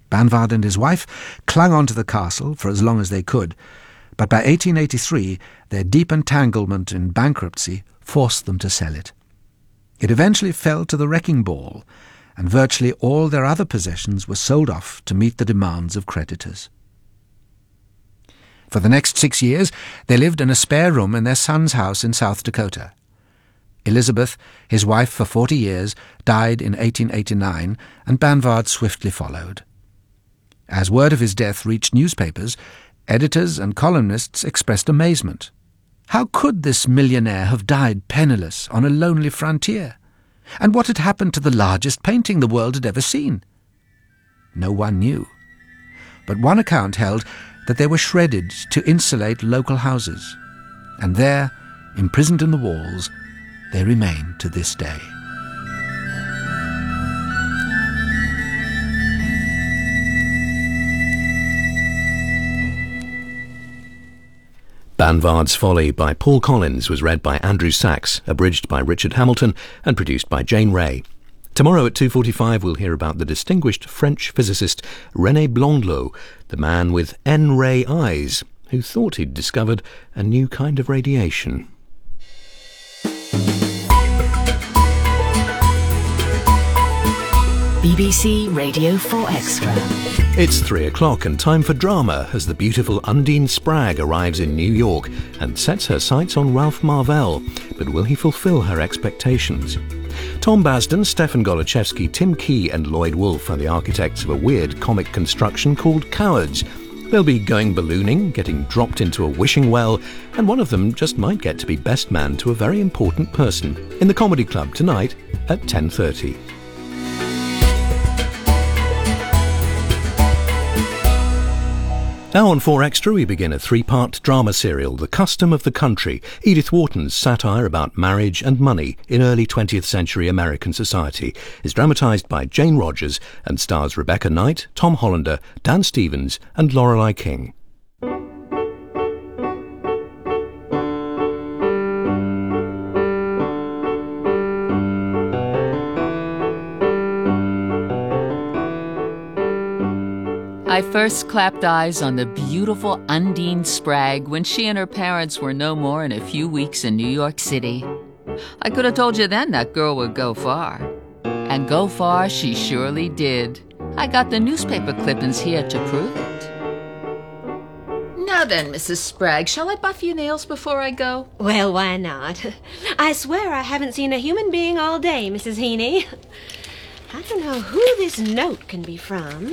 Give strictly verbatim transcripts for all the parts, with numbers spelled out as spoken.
Banvard and his wife clung on to the castle for as long as they could, but by eighteen eighty-three their deep entanglement in bankruptcy forced them to sell it. It eventually fell to the wrecking ball, and virtually all their other possessions were sold off to meet the demands of creditors. For the next six years, they lived in a spare room in their son's house in South Dakota. Elizabeth, his wife for forty years, died in eighteen eighty-nine, and Banvard swiftly followed. As word of his death reached newspapers, editors and columnists expressed amazement. How could this millionaire have died penniless on a lonely frontier? And what had happened to the largest painting the world had ever seen? No one knew. But one account held that they were shredded to insulate local houses, and there, imprisoned in the walls, they remain to this day. Banvard's Folly by Paul Collins was read by Andrew Sachs, abridged by Richard Hamilton, and produced by Jane Ray. Tomorrow at two forty-five we'll hear about the distinguished French physicist René Blondelot, the man with N-ray eyes, who thought he'd discovered a new kind of radiation. B B C Radio four Extra. It's three o'clock and time for drama as the beautiful Undine Spragg arrives in New York and sets her sights on Ralph Marvell. But will he fulfil her expectations? Tom Basden, Stefan Golochevsky, Tim Key and Lloyd Wolfe are the architects of a weird comic construction called Cowards. They'll be going ballooning, getting dropped into a wishing well, and one of them just might get to be best man to a very important person in the Comedy Club tonight at ten thirty. Now on four Extra we begin a three-part drama serial, The Custom of the Country, Edith Wharton's satire about marriage and money in early twentieth century American society, is dramatised by Jane Rogers and stars Rebecca Knight, Tom Hollander, Dan Stevens and Lorelei King. I first clapped eyes on the beautiful Undine Spragg when she and her parents were no more in a few weeks in New York City. I could have told you then that girl would go far. And go far she surely did. I got the newspaper clippings here to prove it. Now then, Missus Spragg, shall I buff your nails before I go? Well, why not? I swear I haven't seen a human being all day, Missus Heaney. I don't know who this note can be from.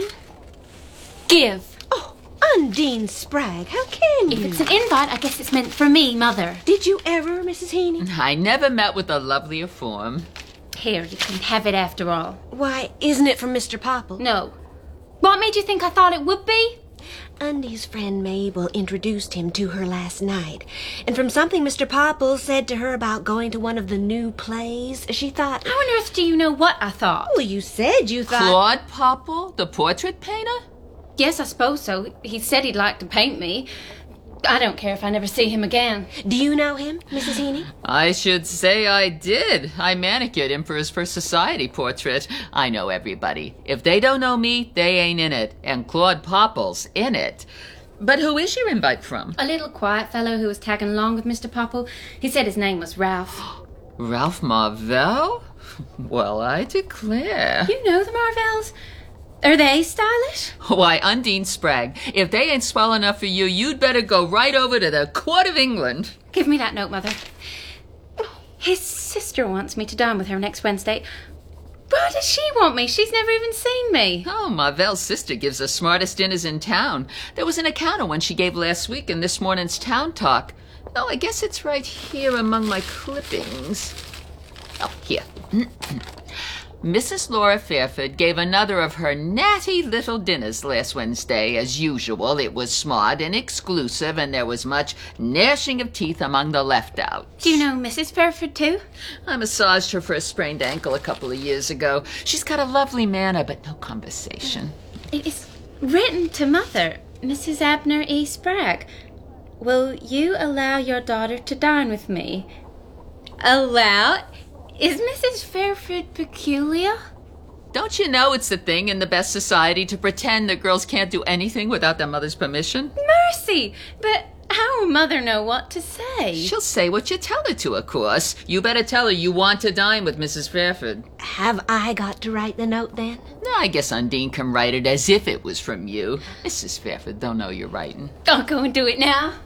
Give. Oh, Undine Spragg, how can you? If it's an invite, I guess it's meant for me, Mother. Did you ever, Missus Heaney? I never met with a lovelier form. Here, you can have it after all. Why, isn't it from Mister Popple? No. What made you think I thought it would be? Undy's friend Mabel introduced him to her last night, and from something Mister Popple said to her about going to one of the new plays, she thought... How on earth do you know what I thought? Well, you said you thought... Claude Popple, the portrait painter? Yes, I suppose so. He said he'd like to paint me. I don't care if I never see him again. Do you know him, Missus Heaney? I should say I did. I manicured him for his first society portrait. I know everybody. If they don't know me, they ain't in it. And Claude Popple's in it. But who is your invite from? A little quiet fellow who was tagging along with Mister Popple. He said his name was Ralph. Ralph Marvell? Well, I declare. You know the Marvells? Are they stylish? Why, Undine Spragg, if they ain't swell enough for you, you'd better go right over to the Court of England. Give me that note, Mother. His sister wants me to dine with her next Wednesday. Why does she want me? She's never even seen me. Oh, Marvell's sister gives the smartest dinners in town. There was an account of one she gave last week in this morning's Town Talk. Oh, I guess it's right here among my clippings. Oh, here. Missus Laura Fairford gave another of her natty little dinners last Wednesday. As usual, it was smart and exclusive, and there was much gnashing of teeth among the left-outs. Do you know Missus Fairford, too? I massaged her for a sprained ankle a couple of years ago. She's got a lovely manner, but no conversation. It is written to Mother, Missus Abner E. Spragg. Will you allow your daughter to dine with me? Allow? Is Missus Fairford peculiar? Don't you know it's the thing in the best society to pretend that girls can't do anything without their mother's permission? Mercy! But how will Mother know what to say? She'll say what you tell her to, of course. You better tell her you want to dine with Missus Fairford. Have I got to write the note then? No, I guess Undine can write it as if it was from you. Missus Fairford don't know you're writing. I'll go and do it now.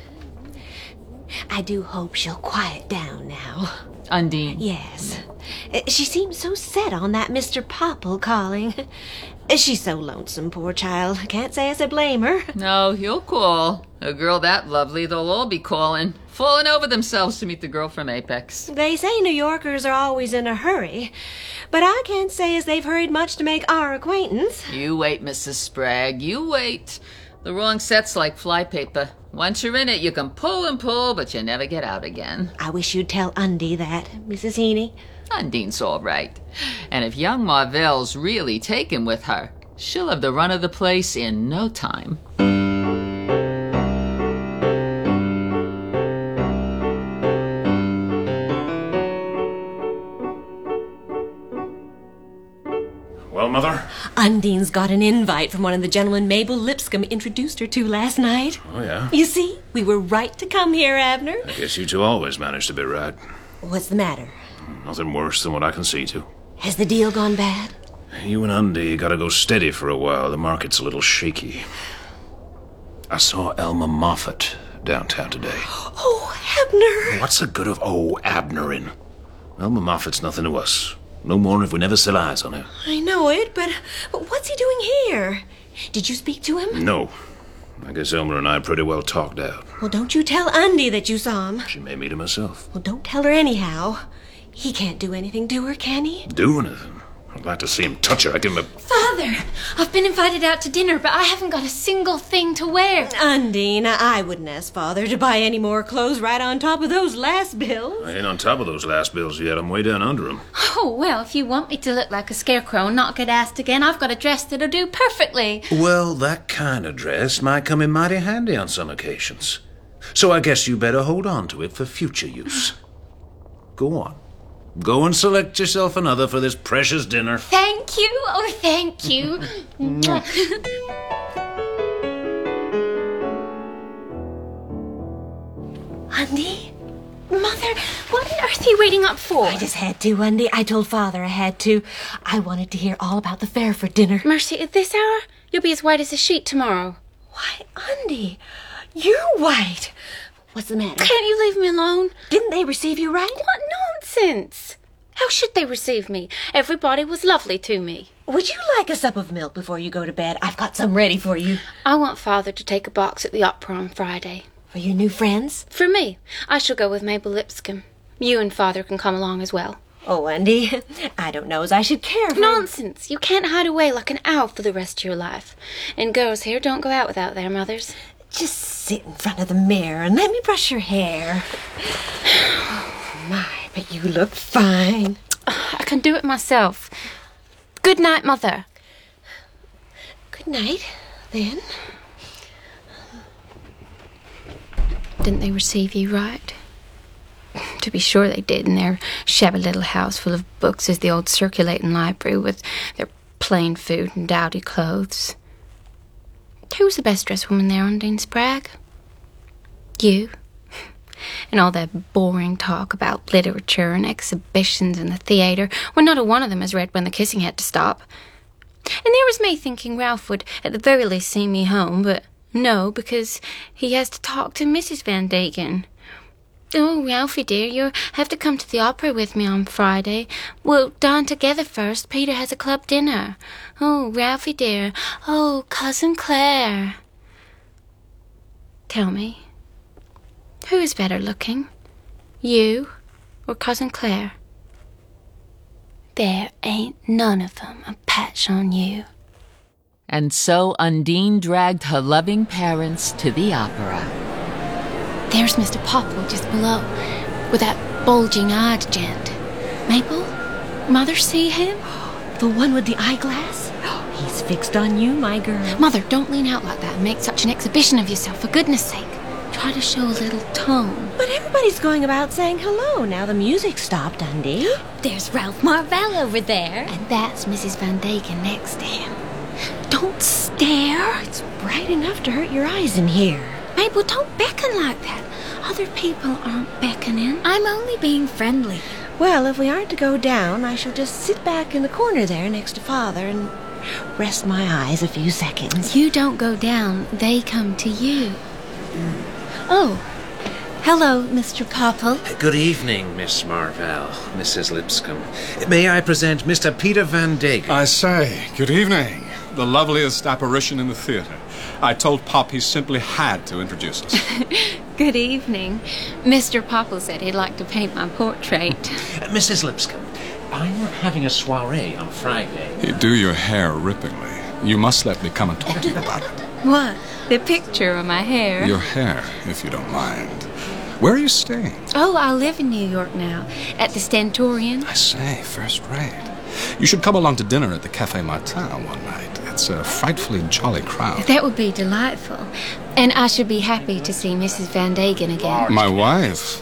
I do hope she'll quiet down now. Undine? Yes. Uh, She seems so set on that Mister Popple calling. Uh, She's so lonesome, poor child. Can't say as I blame her. No, he'll call. A girl that lovely, they'll all be calling. Falling over themselves to meet the girl from Apex. They say New Yorkers are always in a hurry, but I can't say as they've hurried much to make our acquaintance. You wait, Missus Spragg, you wait. The wrong set's like flypaper. Once you're in it, you can pull and pull, but you never get out again. I wish you'd tell Undy that, Missus Heaney. Undine's all right. And if young Marvell's really taken with her, she'll have the run of the place in no time. Well, Mother? Undine's got an invite from one of the gentlemen Mabel Lipscomb introduced her to last night. Oh, yeah? You see, we were right to come here, Abner. I guess you two always manage to be right. What's the matter? Nothing worse than what I can see to. Has the deal gone bad? You and Undy gotta go steady for a while. The market's a little shaky. I saw Elma Moffat downtown today. Oh, Abner! What's the good of oh Abner in? Elma Moffat's nothing to us. No more if we never set eyes on her. I know it, but, but what's he doing here? Did you speak to him? No. I guess Elmer and I pretty well talked out. Well, don't you tell Undy that you saw him. She may meet him herself. Well, don't tell her anyhow. He can't do anything to her, can he? Do anything? I'd like to see him touch her. I give him a... Father, I've been invited out to dinner, but I haven't got a single thing to wear. Undine, I wouldn't ask Father to buy any more clothes right on top of those last bills. I ain't on top of those last bills yet. I'm way down under them. Oh, well, if you want me to look like a scarecrow and not get asked again, I've got a dress that'll do perfectly. Well, that kind of dress might come in mighty handy on some occasions. So I guess you better hold on to it for future use. Go on. Go and select yourself another for this precious dinner. Thank you. Oh, thank you. Undy? Mother, what on earth are you waiting up for? I just had to, Undy. I told Father I had to. I wanted to hear all about the Fairford dinner. Mercy, at this hour? You'll be as white as a sheet tomorrow. Why, Undy, you're white. What's the matter? Can't you leave me alone? Didn't they receive you right? What nonsense! How should they receive me? Everybody was lovely to me. Would you like a sup of milk before you go to bed? I've got some ready for you. I want Father to take a box at the opera on Friday. For your new friends? For me. I shall go with Mabel Lipscomb. You and Father can come along as well. Oh, Undy, I don't know as I should care for... Nonsense! You can't hide away like an owl for the rest of your life. And girls here don't go out without their mothers. Just sit in front of the mirror and let me brush your hair. Oh, my, but you look fine. I can do it myself. Good night, Mother. Good night, then. Didn't they receive you right? To be sure they did, in their shabby little house full of books as the old circulating library with their plain food and dowdy clothes. Who was the best dressed woman there, Undine Spragg? You. And all that boring talk about literature and exhibitions and the theatre, when not a one of them has read When the Kissing Had to Stop. And there was me thinking Ralph would at the very least see me home, but no, because he has to talk to Missus Van Degen. Oh, Ralphie dear, you'll have to come to the opera with me on Friday. We'll dine together first. Peter has a club dinner. Oh, Ralphie dear. Oh, Cousin Claire. Tell me, who is better looking? You or Cousin Claire? There ain't none of them a patch on you. And so Undine dragged her loving parents to the opera. There's Mister Popple just below, with that bulging-eyed gent. Mabel, Mother see him? The one with the eyeglass? He's fixed on you, my girl. Mother, don't lean out like that and make such an exhibition of yourself, for goodness sake. Try to show a little tone. But everybody's going about saying hello now the music stopped, Undie. There's Ralph Marvell over there. And that's Missus Van Degen next to him. Don't stare. It's bright enough to hurt your eyes in here. Mabel, don't beckon like that. Other people aren't beckoning. I'm only being friendly. Well, if we aren't to go down, I shall just sit back in the corner there next to Father and rest my eyes a few seconds. You don't go down. They come to you. Mm. Oh, hello, Mister Popple. Good evening, Miss Marvell, Missus Lipscomb. May I present Mister Peter Van Degen? I say, good evening. The loveliest apparition in the theatre. I told Pop he simply had to introduce us. Good evening. Mister Popple said he'd like to paint my portrait. Uh, Missus Lipscomb, I'm having a soiree on Friday. You do your hair rippingly. You must let me come and talk to you about it. What? The picture of my hair? Your hair, if you don't mind. Where are you staying? Oh, I live in New York now, at the Stentorian. I say, first rate. You should come along to dinner at the Café Martin one night. It's a frightfully jolly crowd. That would be delightful. And I should be happy to see Missus Van Degen again. My wife?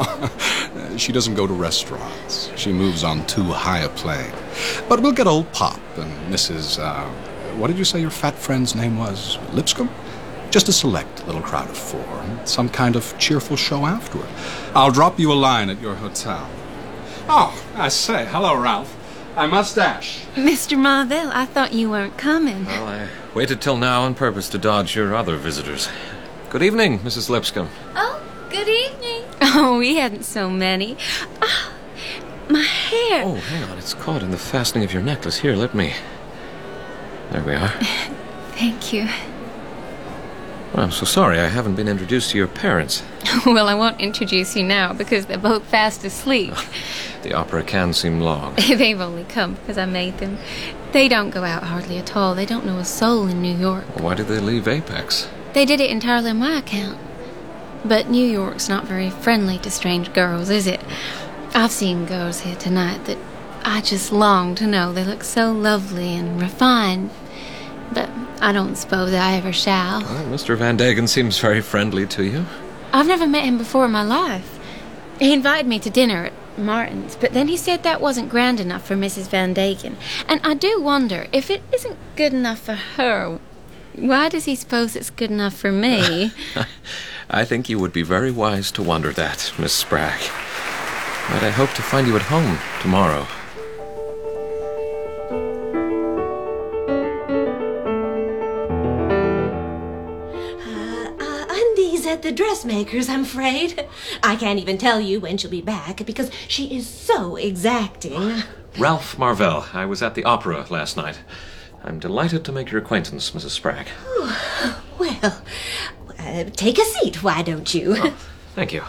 She doesn't go to restaurants. She moves on too high a plane. But we'll get old Pop and Missus Uh, what did you say your fat friend's name was? Lipscomb? Just a select little crowd of four. Some kind of cheerful show afterward. I'll drop you a line at your hotel. Oh, I say, hello, Ralph. I must dash. Mister Marvell, I thought you weren't coming. Well, I waited till now on purpose to dodge your other visitors. Good evening, Missus Lipscomb. Oh, good evening. Oh, we hadn't so many. Ah, my hair. Oh, hang on. It's caught in the fastening of your necklace. Here, let me... There we are. Thank you. Well, I'm so sorry I haven't been introduced to your parents. Well, I won't introduce you now because they're both fast asleep. The opera can seem long. They've only come because I made them. They don't go out hardly at all. They don't know a soul in New York. Well, why did they leave Apex? They did it entirely on my account. But New York's not very friendly to strange girls, is it? I've seen girls here tonight that I just long to know. They look so lovely and refined. But I don't suppose I ever shall. Well, Mister Van Degen seems very friendly to you. I've never met him before in my life. He invited me to dinner at Martin's, but then he said that wasn't grand enough for Missus Van Degen. And I do wonder, if it isn't good enough for her, why does he suppose it's good enough for me? I think you would be very wise to wonder that, Miss Spragg. But I hope to find you at home tomorrow. At the dressmaker's, I'm afraid. I can't even tell you when she'll be back because she is so exacting. Ralph Marvell. I was at the opera last night. I'm delighted to make your acquaintance, Missus Spragg. Oh, well, uh, take a seat, why don't you? Oh, thank you.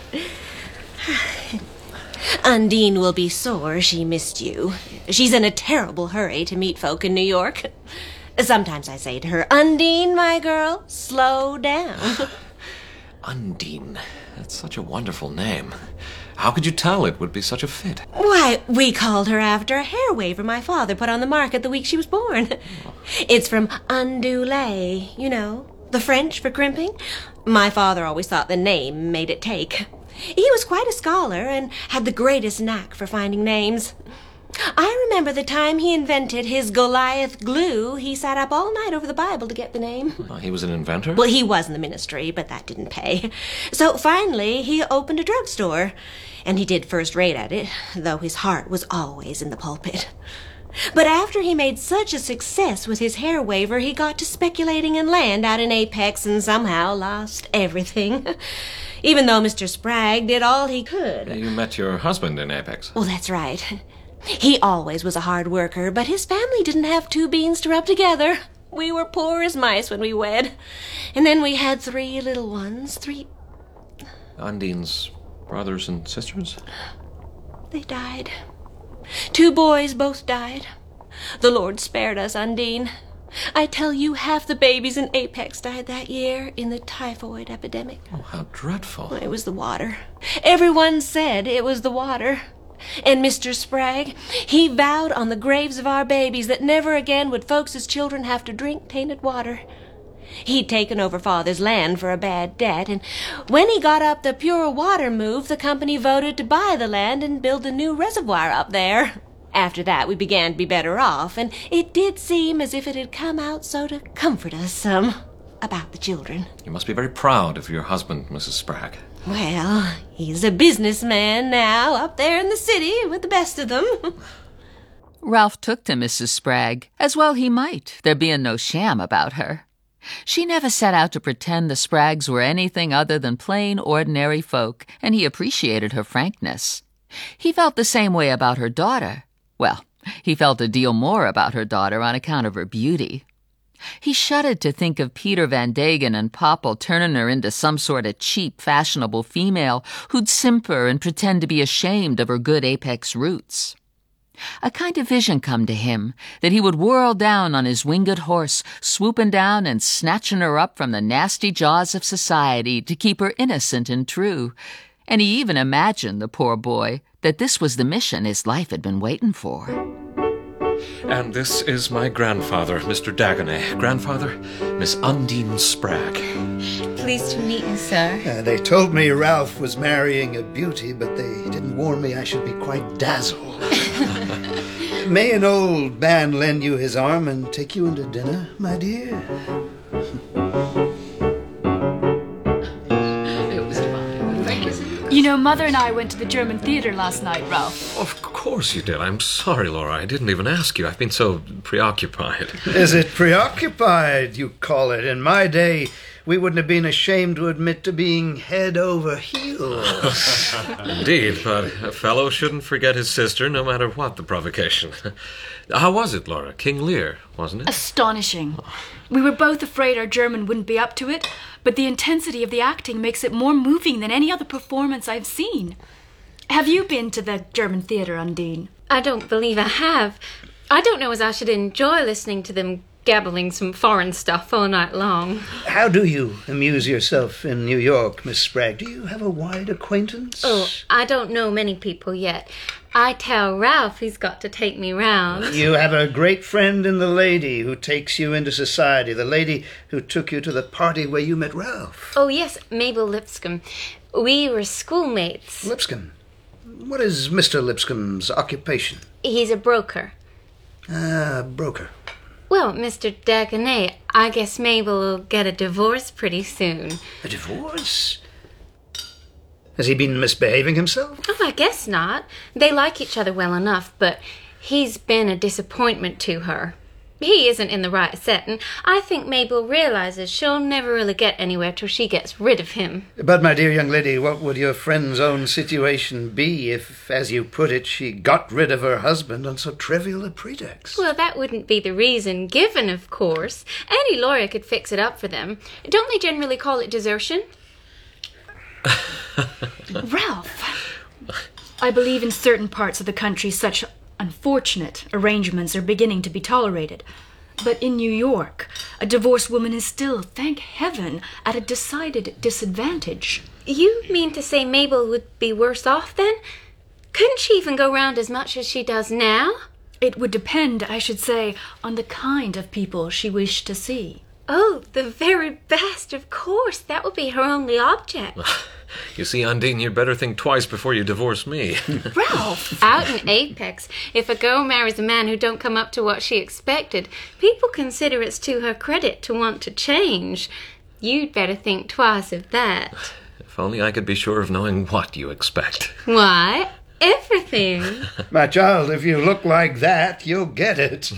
Undine will be sore she missed you. She's in a terrible hurry to meet folk in New York. Sometimes I say to her, Undine, my girl, slow down. Undine. That's such a wonderful name. How could you tell it would be such a fit? Why, we called her after a hair waver my father put on the market the week she was born. It's from undulé, you know, the French for crimping. My father always thought the name made it take. He was quite a scholar and had the greatest knack for finding names. I remember the time he invented his Goliath glue. He sat up all night over the Bible to get the name. Well, he was an inventor? Well, he was in the ministry, but that didn't pay. So finally, he opened a drugstore. And he did first rate at it, though his heart was always in the pulpit. But after he made such a success with his hair waver, he got to speculating in land out in Apex and somehow lost everything. Even though Mister Spragg did all he could. You met your husband in Apex. Well, that's right. He always was a hard worker, but his family didn't have two beans to rub together. We were poor as mice when we wed. And then we had three little ones, three... Undine's brothers and sisters? They died. Two boys both died. The Lord spared us, Undine. I tell you, half the babies in Apex died that year in the typhoid epidemic. Oh, how dreadful. It was the water. Everyone said it was the water. And Mister Spragg, he vowed on the graves of our babies that never again would folks' children have to drink tainted water. He'd taken over Father's land for a bad debt, and when he got up the pure water move, the company voted to buy the land and build a new reservoir up there. After that, we began to be better off, and it did seem as if it had come out so to comfort us some about the children. You must be very proud of your husband, Missus Spragg. Well, he's a businessman now, up there in the city with the best of them. Ralph took to Missus Spragg, as well he might, there being no sham about her. She never set out to pretend the Spraggs were anything other than plain, ordinary folk, and he appreciated her frankness. He felt the same way about her daughter. Well, he felt a deal more about her daughter on account of her beauty. He shuddered to think of Peter Van Degen and Popple turning her into some sort of cheap, fashionable female who'd simper and pretend to be ashamed of her good Apex roots. A kind of vision come to him that he would whirl down on his winged horse, swooping down and snatching her up from the nasty jaws of society to keep her innocent and true. And he even imagined, the poor boy, that this was the mission his life had been waiting for. And this is my grandfather, Mister Dagonet. Grandfather, Miss Undine Spragg. Pleased to meet you, sir. Uh, they told me Ralph was marrying a beauty, but they didn't warn me I should be quite dazzled. May an old man lend you his arm and take you into dinner, my dear? You know, Mother and I went to the German theater last night, Ralph. Of course you did. I'm sorry, Laura. I didn't even ask you. I've been so preoccupied. Is it preoccupied, you call it? In my day, we wouldn't have been ashamed to admit to being head over heels. Indeed, but a fellow shouldn't forget his sister, no matter what the provocation. How was it, Laura? King Lear, wasn't it? Astonishing. We were both afraid our German wouldn't be up to it, but the intensity of the acting makes it more moving than any other performance I've seen. Have you been to the German theater, Undine? I don't believe I have. I don't know as I should enjoy listening to them gabbling some foreign stuff all night long. How do you amuse yourself in New York, Miss Spragg? Do you have a wide acquaintance? Oh, I don't know many people yet. I tell Ralph he's got to take me round. You have a great friend in the lady who takes you into society, the lady who took you to the party where you met Ralph. Oh, yes, Mabel Lipscomb. We were schoolmates. Lipscomb? What is Mister Lipscomb's occupation? He's a broker. Ah, broker. Well, Mister Dagonet, I guess Mabel will get a divorce pretty soon. A divorce? Has he been misbehaving himself? Oh, I guess not. They like each other well enough, but he's been a disappointment to her. He isn't in the right set, and I think Mabel realizes she'll never really get anywhere till she gets rid of him. But, my dear young lady, what would your friend's own situation be if, as you put it, she got rid of her husband on so trivial a pretext? Well, that wouldn't be the reason given, of course. Any lawyer could fix it up for them. Don't they generally call it desertion? Ralph, I believe in certain parts of the country such unfortunate arrangements are beginning to be tolerated. But in New York, a divorced woman is still, thank heaven, at a decided disadvantage. You mean to say Mabel would be worse off then? Couldn't she even go round as much as she does now? It would depend, I should say, on the kind of people she wished to see. Oh, the very best, of course. That would be her only object. You see, Undine, you'd better think twice before you divorce me. Ralph! Out in Apex, if a girl marries a man who don't come up to what she expected, people consider it's to her credit to want to change. You'd better think twice of that. If only I could be sure of knowing what you expect. Why? Everything. My child, if you look like that, you'll get it.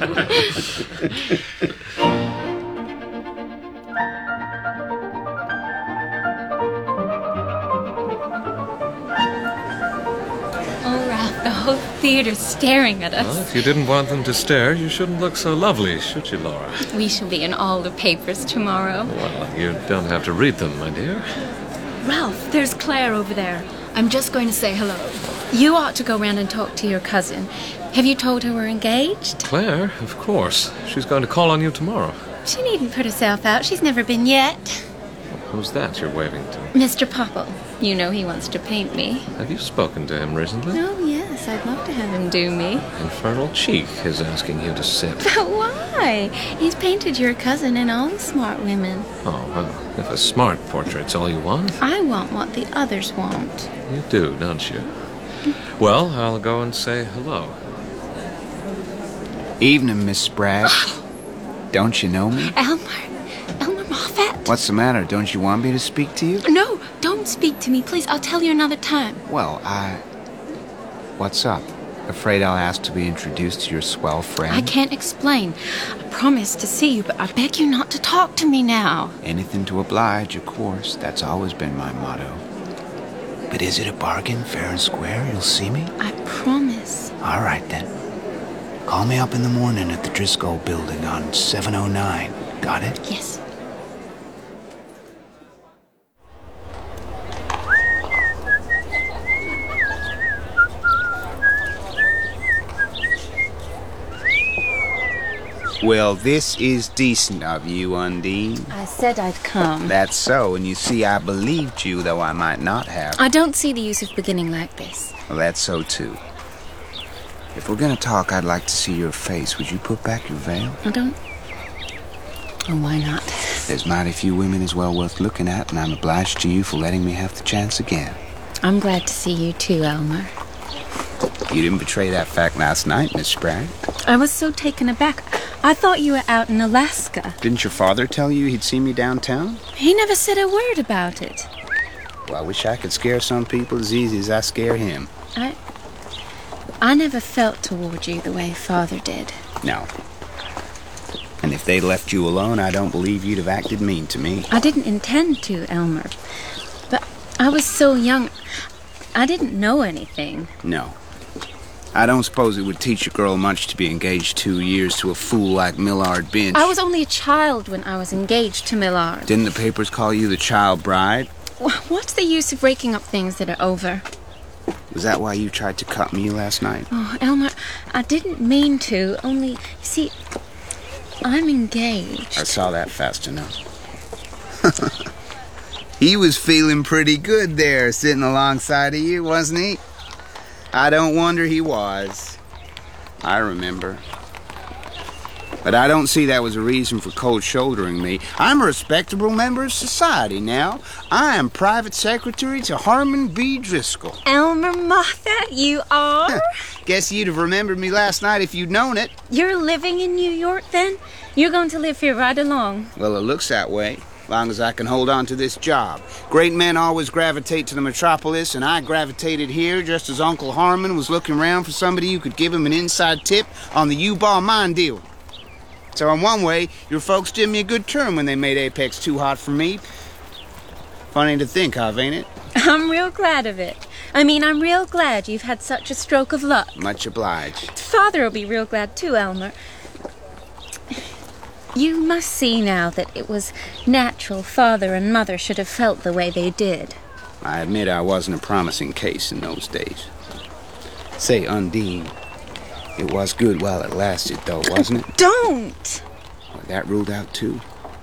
The whole theater's staring at us. Well, if you didn't want them to stare, you shouldn't look so lovely, should you, Laura? We shall be in all the papers tomorrow. Well, you don't have to read them, my dear. Ralph, there's Claire over there. I'm just going to say hello. You ought to go round and talk to your cousin. Have you told her we're engaged? Claire, of course. She's going to call on you tomorrow. She needn't put herself out. She's never been yet. Who's that you're waving to? Mister Popple. You know he wants to paint me. Have you spoken to him recently? Oh, yes. Yes, I'd love to have him do me. Infernal Cheek is asking you to sit. But why? He's painted your cousin and all the smart women. Oh, well, if a smart portrait's all you want. I want what the others want. You do, don't you? Well, I'll go and say hello. Evening, Miss Spragg. Don't you know me? Elmer. Elmer Moffat. What's the matter? Don't you want me to speak to you? No, don't speak to me, please. I'll tell you another time. Well, I... What's up? Afraid I'll ask to be introduced to your swell friend? I can't explain. I promised to see you, but I beg you not to talk to me now. Anything to oblige, of course. That's always been my motto. But is it a bargain, fair and square? You'll see me? I promise. All right, then. Call me up in the morning at the Driscoll building on seven oh nine. Got it? Yes. Well, this is decent of you, Undine. I said I'd come. That's so, and you see, I believed you, though I might not have. I don't see the use of beginning like this. Well, that's so, too. If we're gonna talk, I'd like to see your face. Would you put back your veil? I don't... Oh, why not? There's mighty few women as well worth looking at, and I'm obliged to you for letting me have the chance again. I'm glad to see you, too, Elmer. You didn't betray that fact last night, Miss Spragg. I was so taken aback. I thought you were out in Alaska. Didn't your father tell you he'd see me downtown? He never said a word about it. Well, I wish I could scare some people as easy as I scare him. I... I never felt toward you the way Father did. No. And if they'd left you alone, I don't believe you'd have acted mean to me. I didn't intend to, Elmer. But I was so young, I didn't know anything. No. I don't suppose it would teach a girl much to be engaged two years to a fool like Millard Binch. I was only a child when I was engaged to Millard. Didn't the papers call you the child bride? What's the use of raking up things that are over? Was that why you tried to cut me last night? Oh, Elmer, I didn't mean to, only, you see, I'm engaged. I saw that fast enough. He was feeling pretty good there, sitting alongside of you, wasn't he? I don't wonder he was. I remember. But I don't see that was a reason for cold-shouldering me. I'm a respectable member of society now. I am private secretary to Harmon B. Driscoll. Elmer Moffat, you are? Guess you'd have remembered me last night if you'd known it. You're living in New York, then? You're going to live here right along? Well, it looks that way. Long as I can hold on to this job. Great men always gravitate to the metropolis, and I gravitated here just as Uncle Harmon was looking around for somebody who could give him an inside tip on the U-Ball mine deal. So in one way, your folks did me a good turn when they made Apex too hot for me. Funny to think of, ain't it? I'm real glad of it. I mean, I'm real glad you've had such a stroke of luck. Much obliged. Father'll be real glad too, Elmer. You must see now that it was natural Father and Mother should have felt the way they did. I admit I wasn't a promising case in those days. Say, Undine, it was good while it lasted, though, wasn't it? Don't! Well, that ruled out, too.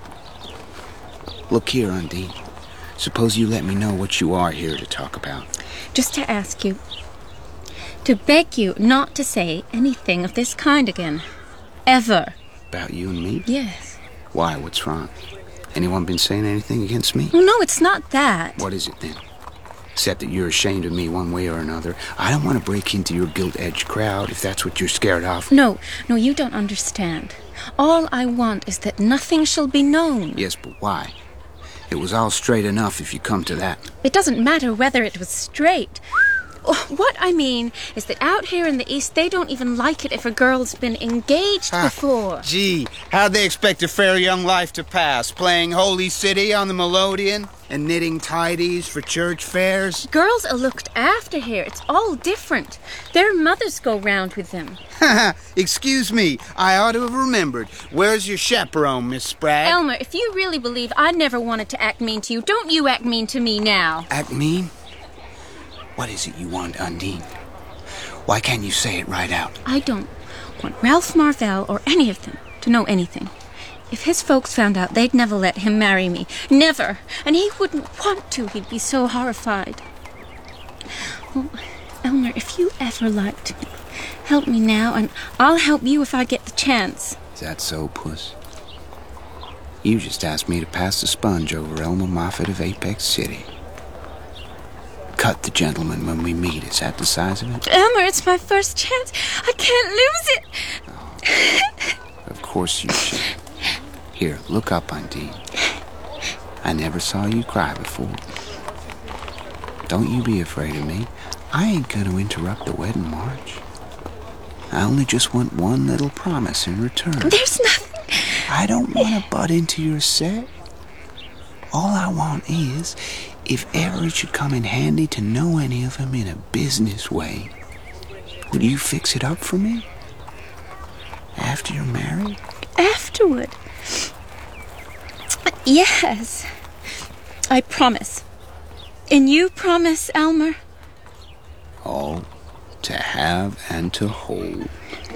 Look here, Undine. Suppose you let me know what you are here to talk about. Just to ask you, to beg you not to say anything of this kind again. Ever. About you and me? Yes. Why? What's wrong? Anyone been saying anything against me? No, it's not that. What is it, then? Except that you're ashamed of me one way or another. I don't want to break into your gilt-edged crowd if that's what you're scared of. No, no, you don't understand. All I want is that nothing shall be known. Yes, but why? It was all straight enough if you come to that. It doesn't matter whether it was straight. What I mean is that out here in the East, they don't even like it if a girl's been engaged ah, before. Gee, how'd they expect a fair young life to pass? Playing Holy City on the melodeon and knitting tidies for church fairs? Girls are looked after here. It's all different. Their mothers go round with them. Excuse me, I ought to have remembered. Where's your chaperone, Miss Spragg? Elmer, if you really believe I never wanted to act mean to you, don't you act mean to me now. Act mean? What is it you want, Undine? Why can't you say it right out? I don't want Ralph Marvell or any of them to know anything. If his folks found out, they'd never let him marry me. Never. And he wouldn't want to. He'd be so horrified. Well, Elmer, if you ever liked me, help me now, and I'll help you if I get the chance. Is that so, Puss? You just asked me to pass the sponge over Elmer Moffat of Apex City. Cut the gentleman when we meet. Is that the size of it? Elmer, it's my first chance. I can't lose it. Oh, of course you should. Here, look up, Undine. I never saw you cry before. Don't you be afraid of me. I ain't gonna interrupt the wedding march. I only just want one little promise in return. There's nothing. I don't want to butt into your set. All I want is, if ever it should come in handy to know any of them in a business way, would you fix it up for me? After you're married? Afterward? Yes. I promise. And you promise, Elmer? All to have and to hold.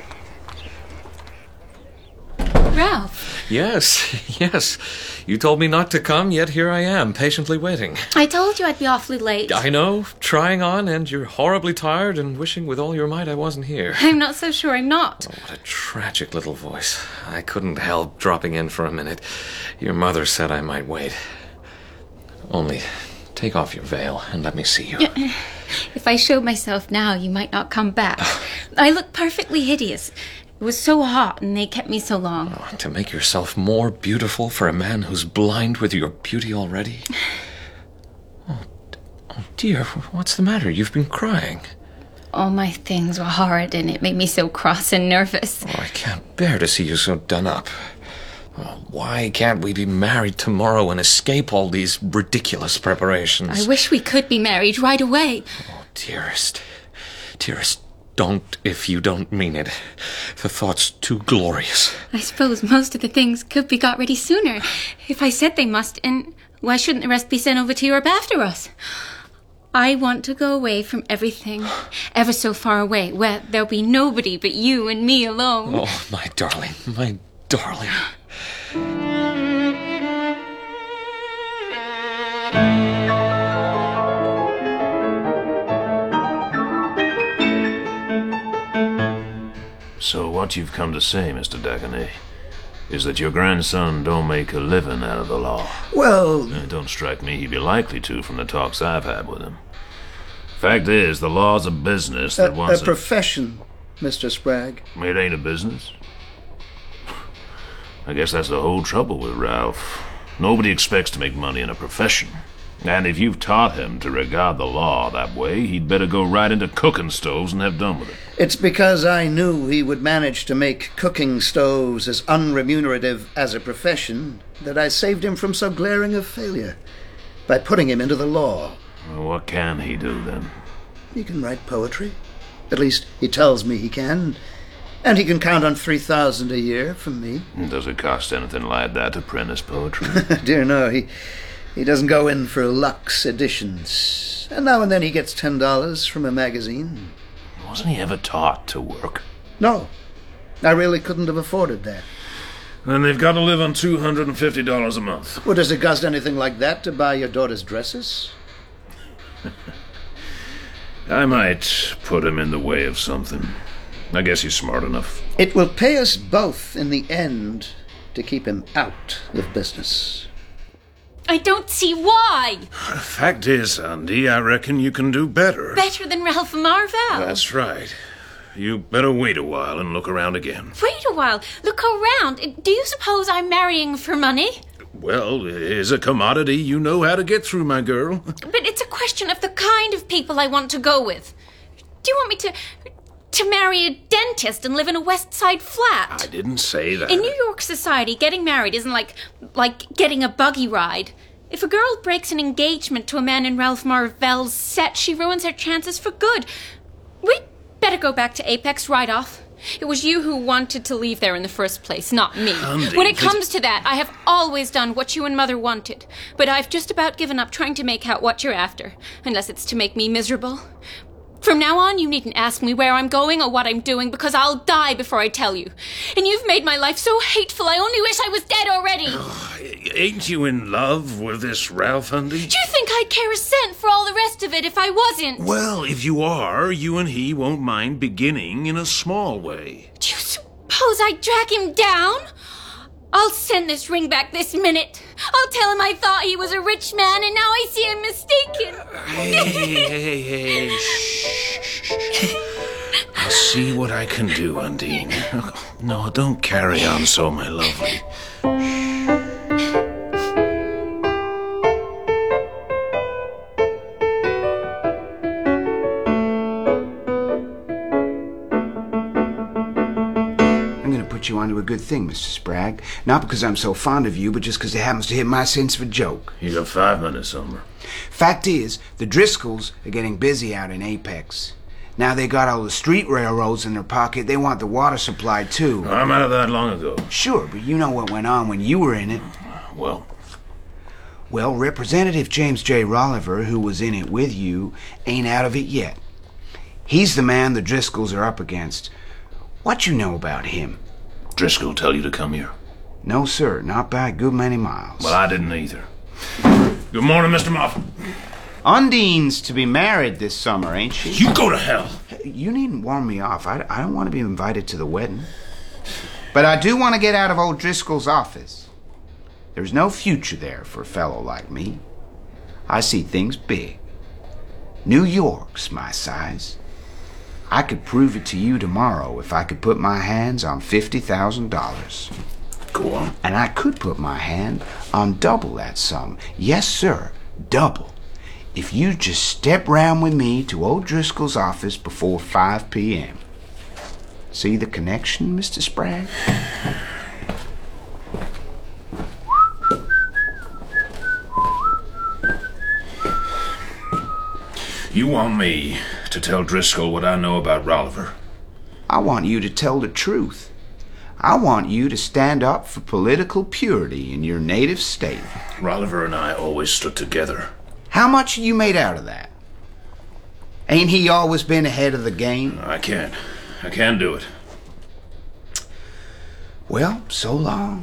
Ralph. Yes, yes. You told me not to come, yet here I am, patiently waiting. I told you I'd be awfully late. I know, trying on, and you're horribly tired and wishing with all your might I wasn't here. I'm not so sure I'm not. Oh, what a tragic little voice. I couldn't help dropping in for a minute. Your mother said I might wait. Only, take off your veil and let me see you. If I showed myself now, you might not come back. I look perfectly hideous. It was so hot, and they kept me so long. Oh, to make yourself more beautiful for a man who's blind with your beauty already? Oh, oh, dear, what's the matter? You've been crying. All my things were horrid, and it made me so cross and nervous. Oh, I can't bear to see you so done up. Oh, why can't we be married tomorrow and escape all these ridiculous preparations? I wish we could be married right away. Oh, dearest, dearest, don't if you don't mean it. The thought's too glorious. I suppose most of the things could be got ready sooner, if I said they must, and why shouldn't the rest be sent over to Europe after us? I want to go away from everything, ever so far away, where there'll be nobody but you and me alone. Oh, my darling, my darling. So what you've come to say, Mister Dagonet, is that your grandson don't make a living out of the law. Well... It don't strike me he'd be likely to from the talks I've had with him. Fact is, the law's a business that a, wants... A profession, Mister Spragg. It ain't a business. I guess that's the whole trouble with Ralph. Nobody expects to make money in a profession. And if you've taught him to regard the law that way, he'd better go right into cooking stoves and have done with it. It's because I knew he would manage to make cooking stoves as unremunerative as a profession that I saved him from so glaring a failure by putting him into the law. Well, what can he do, then? He can write poetry. At least, he tells me he can. And he can count on three thousand a year from me. Does it cost anything like that to print his poetry? Dear no, he... He doesn't go in for luxe editions. And now and then he gets ten dollars from a magazine. Wasn't he ever taught to work? No. I really couldn't have afforded that. Then they've got to live on two hundred fifty dollars a month. Well, does it cost anything like that to buy your daughter's dresses? I might put him in the way of something. I guess he's smart enough. It will pay us both in the end to keep him out of business. I don't see why. Fact is, Andy, I reckon you can do better. Better than Ralph Marvell. That's right. You better wait a while and look around again. Wait a while. Look around. Do you suppose I'm marrying for money? Well, it is a commodity you know how to get through, my girl. But it's a question of the kind of people I want to go with. Do you want me to... to marry a dentist and live in a West Side flat? I didn't say that. In New York society, getting married isn't like like getting a buggy ride. If a girl breaks an engagement to a man in Ralph Marvell's set, she ruins her chances for good. We'd better go back to Apex right off. It was you who wanted to leave there in the first place, not me. Andy, when it please. comes to that, I have always done what you and Mother wanted. But I've just about given up trying to make out what you're after, unless it's to make me miserable. From now on, you needn't ask me where I'm going or what I'm doing, because I'll die before I tell you. And you've made my life so hateful, I only wish I was dead already. Oh, Ain't you in love with this Ralph Undine? Do you think I'd care a cent for all the rest of it if I wasn't? Well, if you are, you and he won't mind beginning in a small way. Do you suppose I'd drag him down? I'll send this ring back this minute. I'll tell him I thought he was a rich man and now I see him mistaken. Hey, hey, hey, hey, shh. I'll see what I can do, Undine. No, don't carry on so, my lovely. You onto a good thing, Mister Spragg. Not because I'm so fond of you, but just because it happens to hit my sense of a joke. You got five minutes, Elmer. Fact is, the Driscolls are getting busy out in Apex. Now they got all the street railroads in their pocket, they want the water supply too. I'm out of that long ago. Sure, but you know what went on when you were in it. Well? Well, Representative James J. Rolliver, who was in it with you, ain't out of it yet. He's the man the Driscolls are up against. What you know about him? Driscoll tell you to come here? No, sir. Not by a good many miles. Well, I didn't either. Good morning, Mister Moffat. Undine's to be married this summer, ain't she? You go to hell. You needn't warn me off. I, I don't want to be invited to the wedding. But I do want to get out of old Driscoll's office. There's no future there for a fellow like me. I see things big. New York's my size. I could prove it to you tomorrow if I could put my hands on fifty thousand dollars. Go on. And I could put my hand on double that sum. Yes, sir, double. If you just step round with me to old Driscoll's office before five p.m. See the connection, Mister Spragg? You want me to tell Driscoll what I know about Rolliver? I want you to tell the truth. I want you to stand up for political purity in your native state. Rolliver and I always stood together. How much you made out of that? Ain't he always been ahead of the game? I can't. I can't do it. Well, so long.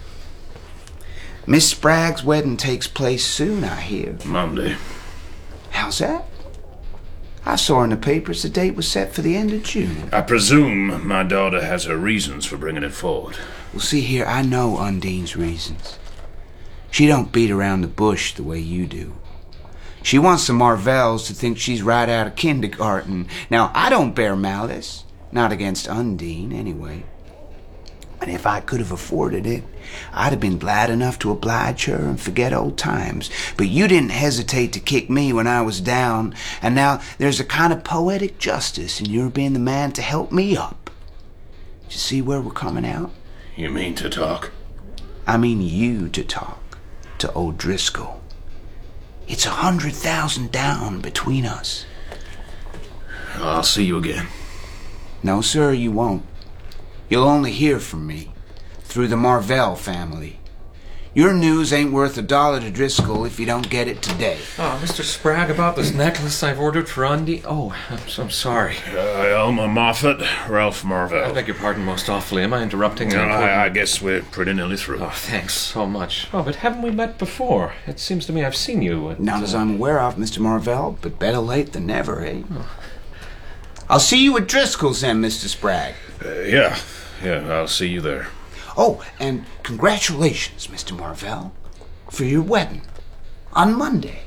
Miss Spragg's wedding takes place soon, I hear. Monday. How's that? I saw in the papers the date was set for the end of June. I presume my daughter has her reasons for bringing it forward. Well, see here, I know Undine's reasons. She don't beat around the bush the way you do. She wants the Marvells to think she's right out of kindergarten. Now, I don't bear malice. Not against Undine, anyway. And if I could have afforded it, I'd have been glad enough to oblige her and forget old times. But you didn't hesitate to kick me when I was down, and now there's a kind of poetic justice in your being the man to help me up. Do you see where we're coming out? You mean to talk? I mean you to talk to old Driscoll. It's a hundred thousand down between us. I'll see you again. No, sir, you won't. You'll only hear from me through the Marvell family. Your news ain't worth a dollar to Driscoll if you don't get it today. Oh, Mister Spragg, about this necklace I've ordered for Undine. Oh, I'm, so, I'm sorry. Uh, Elmer Moffat, Ralph Marvell. I beg your pardon most awfully. Am I interrupting? No, I, I guess we're pretty nearly through. Oh, thanks so much. Oh, but haven't we met before? It seems to me I've seen you. At, Not as I'm aware of, Mister Marvell, but better late than never, eh? Oh. I'll see you at Driscoll's then, Mister Spragg. Uh, yeah, yeah, I'll see you there. Oh, and congratulations, Mister Marvell, for your wedding on Monday.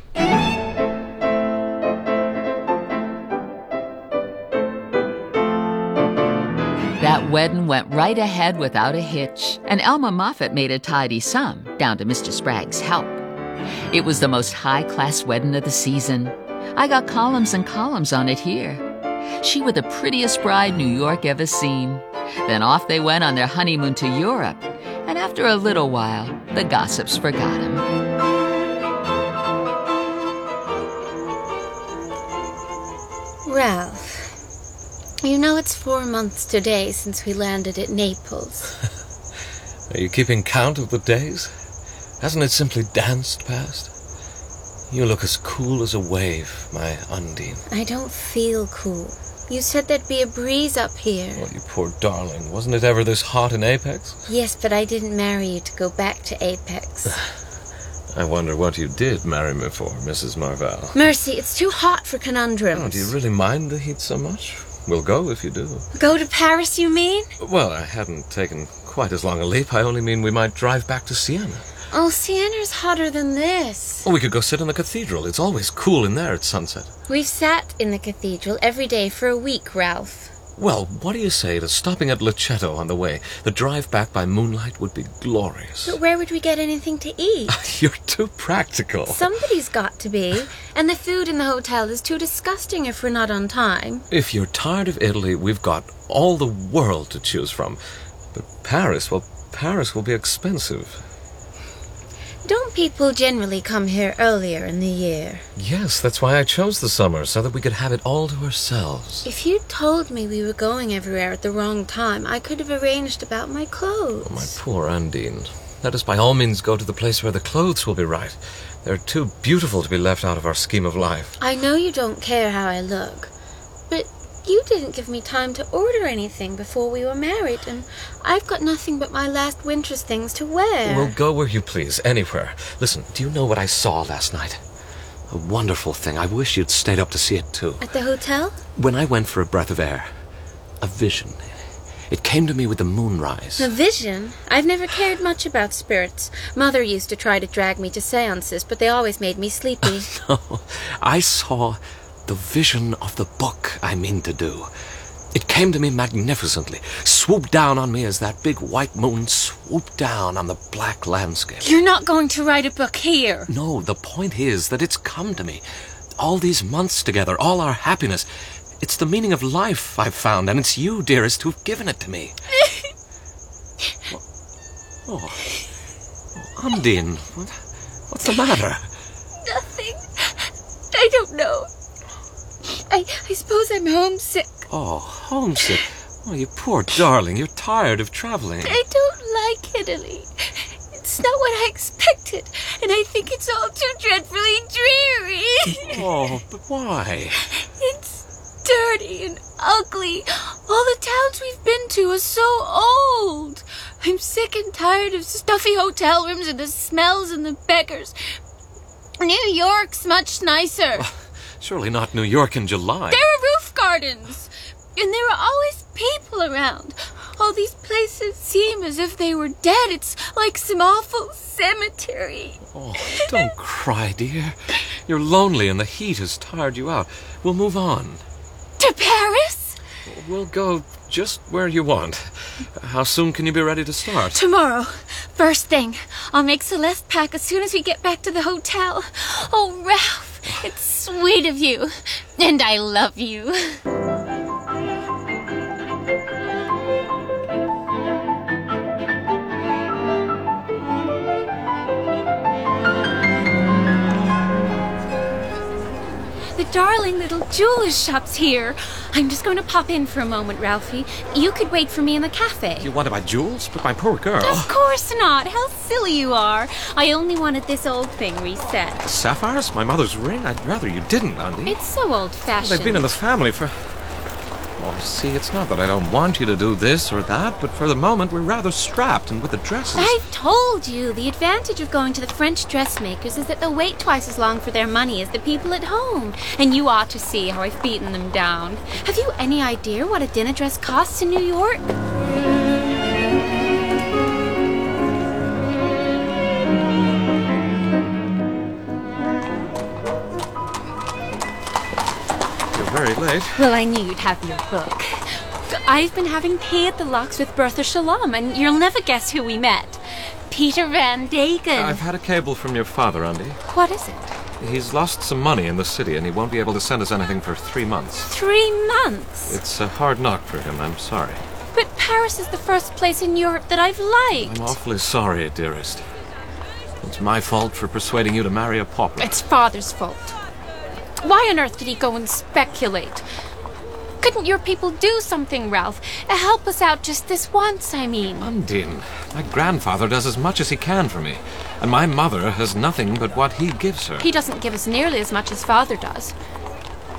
That wedding went right ahead without a hitch, and Elmer Moffat made a tidy sum, down to Mister Spragg's help. It was the most high-class wedding of the season. I got columns and columns on it here. She was the prettiest bride New York ever seen. Then off they went on their honeymoon to Europe, and after a little while, the gossips forgot him. Ralph, you know it's four months today since we landed at Naples. Are you keeping count of the days? Hasn't it simply danced past? You look as cool as a wave, my Undine. I don't feel cool. You said there'd be a breeze up here. Oh, you poor darling. Wasn't it ever this hot in Apex? Yes, but I didn't marry you to go back to Apex. I wonder what you did marry me for, Missus Marvell. Mercy, it's too hot for conundrums. Oh, do you really mind the heat so much? We'll go if you do. Go to Paris, you mean? Well, I hadn't taken quite as long a leap. I only mean we might drive back to Siena. Oh, Siena's hotter than this. Or we could go sit in the cathedral. It's always cool in there at sunset. We've sat in the cathedral every day for a week, Ralph. Well, what do you say to stopping at Lecceto on the way? The drive back by moonlight would be glorious. But where would we get anything to eat? You're too practical. Somebody's got to be. And the food in the hotel is too disgusting if we're not on time. If you're tired of Italy, we've got all the world to choose from. But Paris, well, Paris will be expensive. Don't people generally come here earlier in the year? Yes, that's why I chose the summer, so that we could have it all to ourselves. If you told me we were going everywhere at the wrong time, I could have arranged about my clothes. Oh, my poor Undine. Let us by all means go to the place where the clothes will be right. They're too beautiful to be left out of our scheme of life. I know you don't care how I look, but you didn't give me time to order anything before we were married, and I've got nothing but my last winter's things to wear. We'll go where you please, anywhere. Listen, do you know what I saw last night? A wonderful thing. I wish you'd stayed up to see it, too. At the hotel? When I went for a breath of air. A vision. It came to me with the moonrise. A vision? I've never cared much about spirits. Mother used to try to drag me to seances, but they always made me sleepy. No, I saw the vision of the book I mean to do. It came to me magnificently, swooped down on me as that big white moon swooped down on the black landscape. You're not going to write a book here. No, the point is that it's come to me. All these months together, all our happiness. It's the meaning of life I've found, and it's you, dearest, who've given it to me. Oh, oh Undine, what, what's the matter? Nothing. I don't know. I, I suppose I'm homesick. Oh, homesick. Oh, you poor darling. You're tired of traveling. I don't like Italy. It's not what I expected, and I think it's all too dreadfully dreary. Oh, but why? It's dirty and ugly. All the towns we've been to are so old. I'm sick and tired of stuffy hotel rooms and the smells and the beggars. New York's much nicer. Oh, surely not New York in July. There are roof gardens, and there are always people around. All these places seem as if they were dead. It's like some awful cemetery. Oh, don't cry, dear. You're lonely and the heat has tired you out. We'll move on. To Paris? We'll go just where you want. How soon can you be ready to start? Tomorrow. First thing. I'll make Celeste pack as soon as we get back to the hotel. Oh, Ralph, it's sweet of you. And I love you. The darling little jeweler's shop's here. I'm just going to pop in for a moment, Ralphie. You could wait for me in the cafe. You want to buy jewels? But my poor girl. Of course not. How silly you are. I only wanted this old thing reset. Sapphires? My mother's ring? I'd rather you didn't, Andy. It's so old-fashioned. They've been in the family for... Oh, see, it's not that I don't want you to do this or that, but for the moment we're rather strapped, and with the dresses... I've told you, the advantage of going to the French dressmakers is that they'll wait twice as long for their money as the people at home. And you ought to see how I've beaten them down. Have you any idea what a dinner dress costs in New York? Very late. Well, I knew you'd have your book. I've been having tea at the Lux with Bertha Shalom, and you'll never guess who we met. Peter Van Degen. I've had a cable from your father, Andy. What is it? He's lost some money in the city, and he won't be able to send us anything for three months. Three months? It's a hard knock for him, I'm sorry. But Paris is the first place in Europe that I've liked. I'm awfully sorry, dearest. It's my fault for persuading you to marry a pauper. It's Father's fault. Why on earth did he go and speculate? Couldn't your people do something, Ralph? Help us out just this once, I mean. Undine, my grandfather does as much as he can for me, and my mother has nothing but what he gives her. He doesn't give us nearly as much as Father does.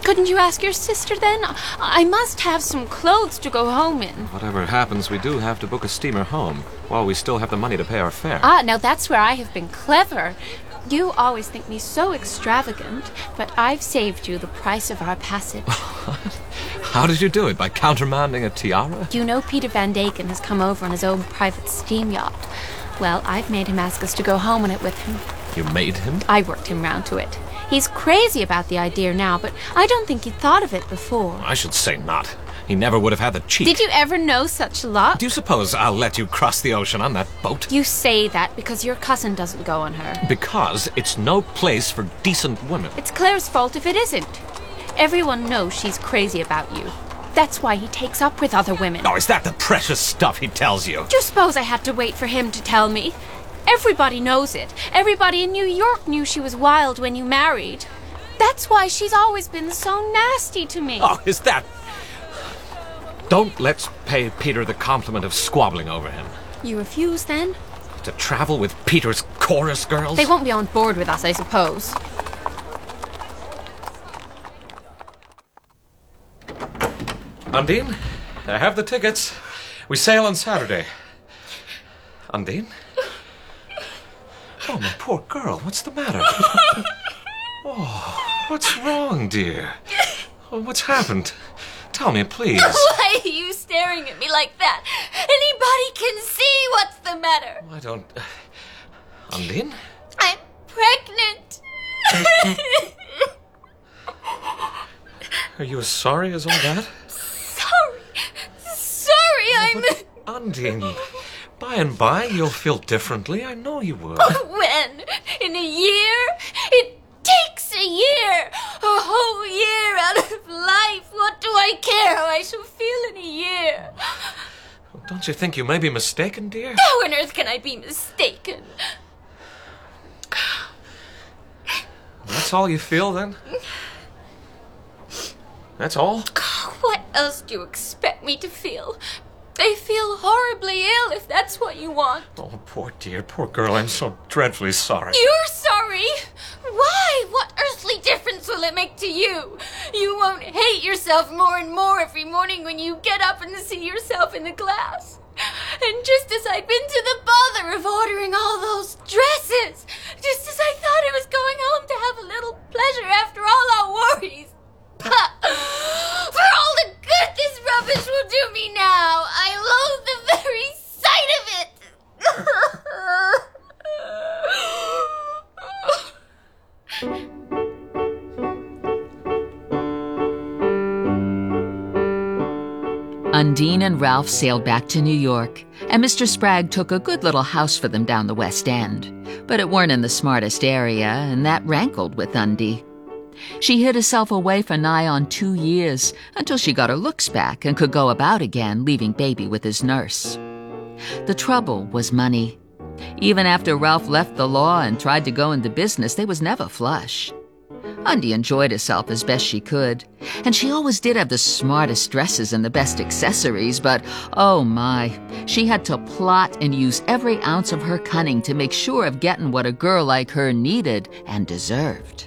Couldn't you ask your sister then? I must have some clothes to go home in. Whatever happens, we do have to book a steamer home, while we still have the money to pay our fare. Ah, now that's where I have been clever. You always think me so extravagant, but I've saved you the price of our passage. How did you do it? By countermanding a tiara? You know Peter Van Deken has come over on his own private steam yacht. Well, I've made him ask us to go home on it with him. You made him? I worked him round to it. He's crazy about the idea now, but I don't think he'd thought of it before. I should say not. He never would have had the cheek. Did you ever know such luck? Do you suppose I'll let you cross the ocean on that boat? You say that because your cousin doesn't go on her. Because it's no place for decent women. It's Claire's fault if it isn't. Everyone knows she's crazy about you. That's why he takes up with other women. Oh, is that the precious stuff he tells you? Do you suppose I had to wait for him to tell me? Everybody knows it. Everybody in New York knew she was wild when you married. That's why she's always been so nasty to me. Oh, is that... Don't let's pay Peter the compliment of squabbling over him. You refuse, then? To travel with Peter's chorus girls? They won't be on board with us, I suppose. Undine, I have the tickets. We sail on Saturday. Undine? Oh, my poor girl, what's the matter? Oh, what's wrong, dear? Oh, what's happened? Tell me, please. Why are you staring at me like that? Anybody can see what's the matter. I don't... Uh, Undine? I'm pregnant. Are you as sorry as all that? Sorry. Sorry, I'm... But, Undine, by and by you'll feel differently. I know you will. When? In a year? It takes a year. A whole year out of life. What do I care how I shall feel in a year? Don't you think you may be mistaken, dear? How on earth can I be mistaken? That's all you feel, then? That's all? What else do you expect me to feel? I feel horribly ill, if that's what you want. Oh, poor dear, poor girl. I'm so dreadfully sorry. You're sorry? Why? What earthly difference will it make to you? You won't hate yourself more and more every morning when you get up and see yourself in the glass. And just as I'd been to the bother of ordering all those dresses, just as I thought I was going home to have a little pleasure after all our worries, for all the good this rubbish will do me now, I loathe the very sight of it. Undine and Ralph sailed back to New York, and Mister Spragg took a good little house for them down the West End. But it weren't in the smartest area, and that rankled with Undie. She hid herself away for nigh on two years, until she got her looks back and could go about again, leaving baby with his nurse. The trouble was money. Even after Ralph left the law and tried to go into business, they was never flush. Undie enjoyed herself as best she could, and she always did have the smartest dresses and the best accessories, but, oh my, she had to plot and use every ounce of her cunning to make sure of getting what a girl like her needed and deserved.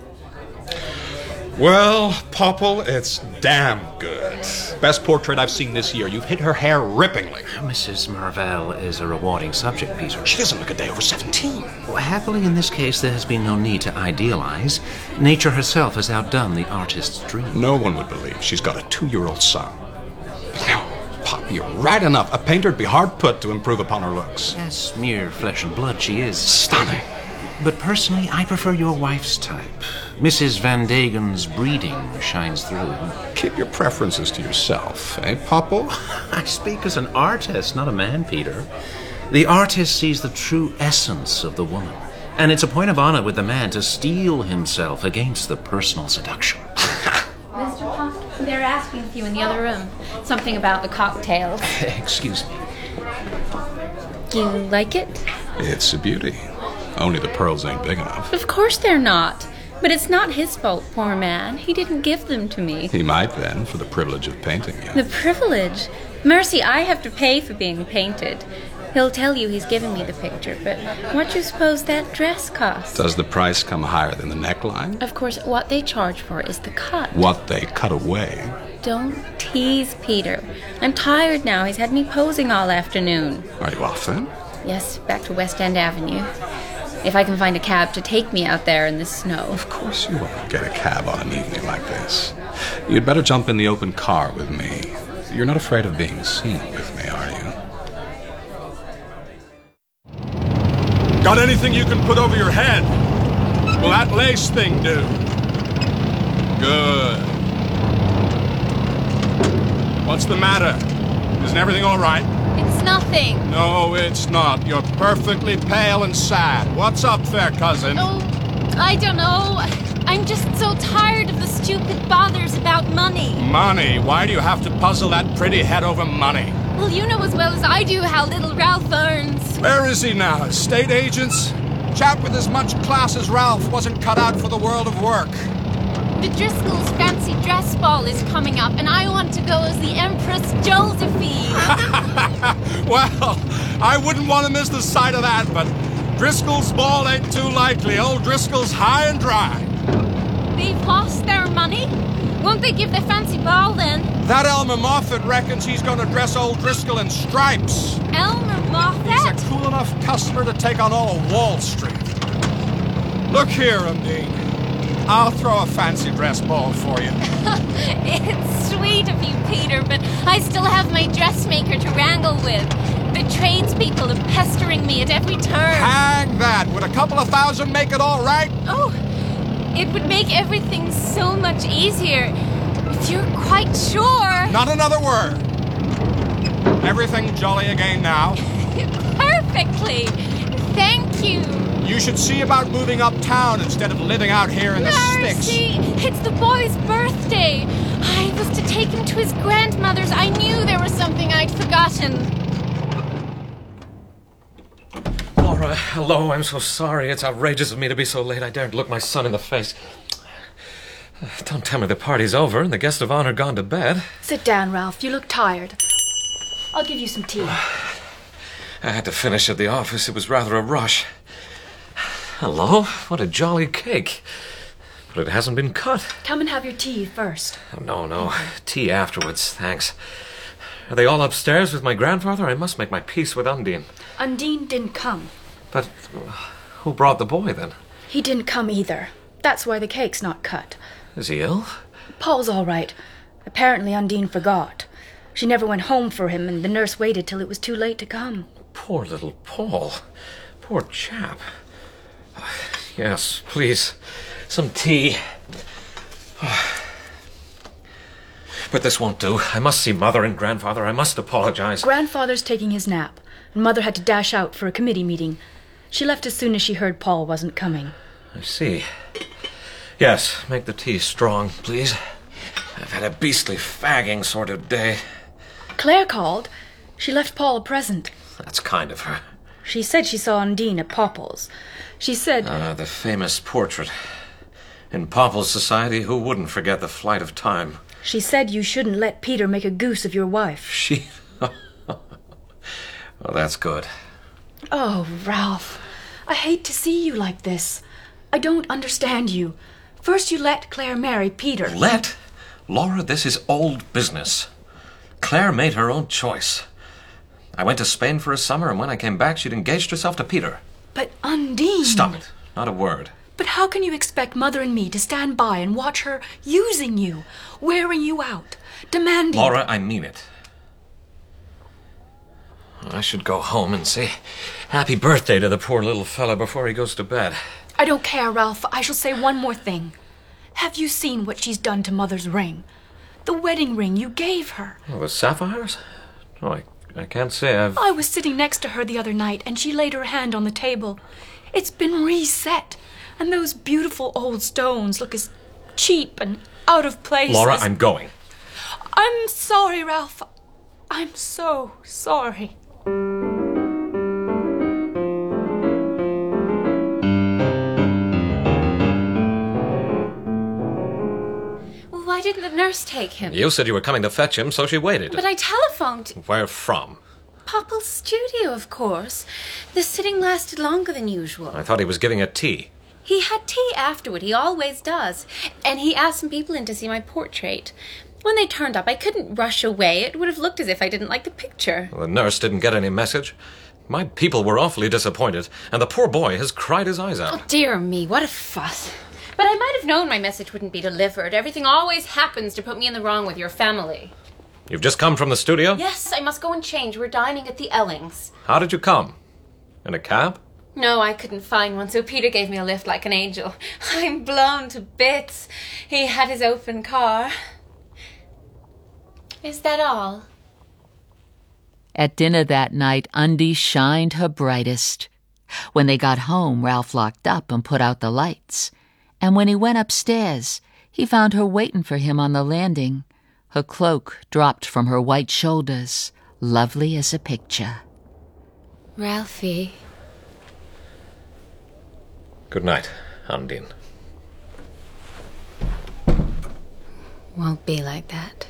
Well, Popple, it's damn good. Best portrait I've seen this year. You've hit her hair rippingly. Missus Marvell is a rewarding subject, Peter. She doesn't look a day over seventeen. Well, happily, in this case, there has been no need to idealize. Nature herself has outdone the artist's dream. No one would believe she's got a two-year-old son. Now, Pop, you're right enough. A painter'd be hard put to improve upon her looks. Yes, mere flesh and blood she is. Stunning. But personally, I prefer your wife's type. Missus Van Degen's breeding shines through. Keep your preferences to yourself, eh, Popple? I speak as an artist, not a man, Peter. The artist sees the true essence of the woman, and it's a point of honor with the man to steel himself against the personal seduction. Mister Pop, they're asking for you in the other room. Something about the cocktails. Excuse me. Do you like it? It's a beauty. Only the pearls ain't big enough. Of course they're not. But it's not his fault, poor man. He didn't give them to me. He might then, for the privilege of painting you. The privilege? Mercy, I have to pay for being painted. He'll tell you he's given me the picture, but what do you suppose that dress costs? Does the price come higher than the neckline? Of course, what they charge for is the cut. What they cut away. Don't tease Peter. I'm tired now. He's had me posing all afternoon. Are you off then? Yes, back to West End Avenue. If I can find a cab to take me out there in the snow. Of course you won't get a cab on an evening like this. You'd better jump in the open car with me. You're not afraid of being seen with me, are you? Got anything you can put over your head? Will that lace thing do? Good. What's the matter? Isn't everything all right? It's nothing. No, it's not. You're perfectly pale and sad. What's up there, cousin? Oh, I don't know. I'm just so tired of the stupid bothers about money. Money? Why do you have to puzzle that pretty head over money? Well, you know as well as I do how little Ralph earns. Where is he now? Estate agents? Chap with as much class as Ralph wasn't cut out for the world of work. The Driscoll's fancy dress ball is coming up, and I want to go as the Empress Josephine. Well, I wouldn't want to miss the sight of that, but Driscoll's ball ain't too likely. Old Driscoll's high and dry. They've lost their money? Won't they give the fancy ball then? That Elmer Moffat reckons he's going to dress old Driscoll in stripes. Elmer Moffat? He's a cool enough customer to take on all of Wall Street. Look here, Undine. I'll throw a fancy dress ball for you. It's sweet of you, Peter, but I still have my dressmaker to wrangle with. The tradespeople are pestering me at every turn. Hang that. Would a couple of thousand make it all right? Oh, it would make everything so much easier. If you're quite sure. Not another word. Everything jolly again now? Perfectly. Thank you. You should see about moving uptown instead of living out here in the Mercy, sticks. It's the boy's birthday. I was to take him to his grandmother's. I knew there was something I'd forgotten. Laura, hello. I'm so sorry. It's outrageous of me to be so late. I daren't look my son in the face. Don't tell me the party's over and the guest of honor gone to bed. Sit down, Ralph. You look tired. I'll give you some tea. I had to finish at the office. It was rather a rush. Hello? What a jolly cake. But it hasn't been cut. Come and have your tea first. Oh, no, no. Tea afterwards, thanks. Are they all upstairs with my grandfather? I must make my peace with Undine. Undine didn't come. But uh, who brought the boy, then? He didn't come either. That's why the cake's not cut. Is he ill? Paul's all right. Apparently Undine forgot. She never went home for him, and the nurse waited till it was too late to come. Poor little Paul. Poor chap. Yes, please. Some tea. But this won't do. I must see Mother and Grandfather. I must apologize. Grandfather's taking his nap, and Mother had to dash out for a committee meeting. She left as soon as she heard Paul wasn't coming. I see. Yes, make the tea strong, please. I've had a beastly fagging sort of day. Claire called. She left Paul a present. That's kind of her. She said she saw Undine at Popple's. She said... Ah, the famous portrait. In Popple's society, who wouldn't forget the flight of time? She said you shouldn't let Peter make a goose of your wife. She... Well, that's good. Oh, Ralph. I hate to see you like this. I don't understand you. First you let Claire marry Peter. Let? Laura, this is old business. Claire made her own choice. I went to Spain for a summer, and when I came back, she'd engaged herself to Peter. But Undine... Stop it. Not a word. But how can you expect Mother and me to stand by and watch her using you, wearing you out, demanding... Laura, I mean it. I should go home and say happy birthday to the poor little fella before he goes to bed. I don't care, Ralph. I shall say one more thing. Have you seen what she's done to Mother's ring? The wedding ring you gave her. Oh, the sapphires? Oh, I, I can't say I've... I was sitting next to her the other night, and she laid her hand on the table. It's been reset, and those beautiful old stones look as cheap and out of place. Laura, as... I'm going. I'm sorry, Ralph. I'm so sorry. Why didn't the nurse take him? You said you were coming to fetch him, so she waited. But I telephoned. Where from? Popple's studio, of course. The sitting lasted longer than usual. I thought he was giving a tea. He had tea afterward, he always does. And he asked some people in to see my portrait. When they turned up, I couldn't rush away. It would have looked as if I didn't like the picture. The nurse didn't get any message. My people were awfully disappointed, and the poor boy has cried his eyes out. Oh, dear me, what a fuss. But I might have known my message wouldn't be delivered. Everything always happens to put me in the wrong with your family. You've just come from the studio? Yes, I must go and change. We're dining at the Ellings. How did you come? In a cab? No, I couldn't find one, so Peter gave me a lift like an angel. I'm blown to bits. He had his open car. Is that all? At dinner that night, Undie shined her brightest. When they got home, Ralph locked up and put out the lights. And when he went upstairs, he found her waiting for him on the landing. Her cloak dropped from her white shoulders, lovely as a picture. Ralphie. Good night, Undine. Won't be like that.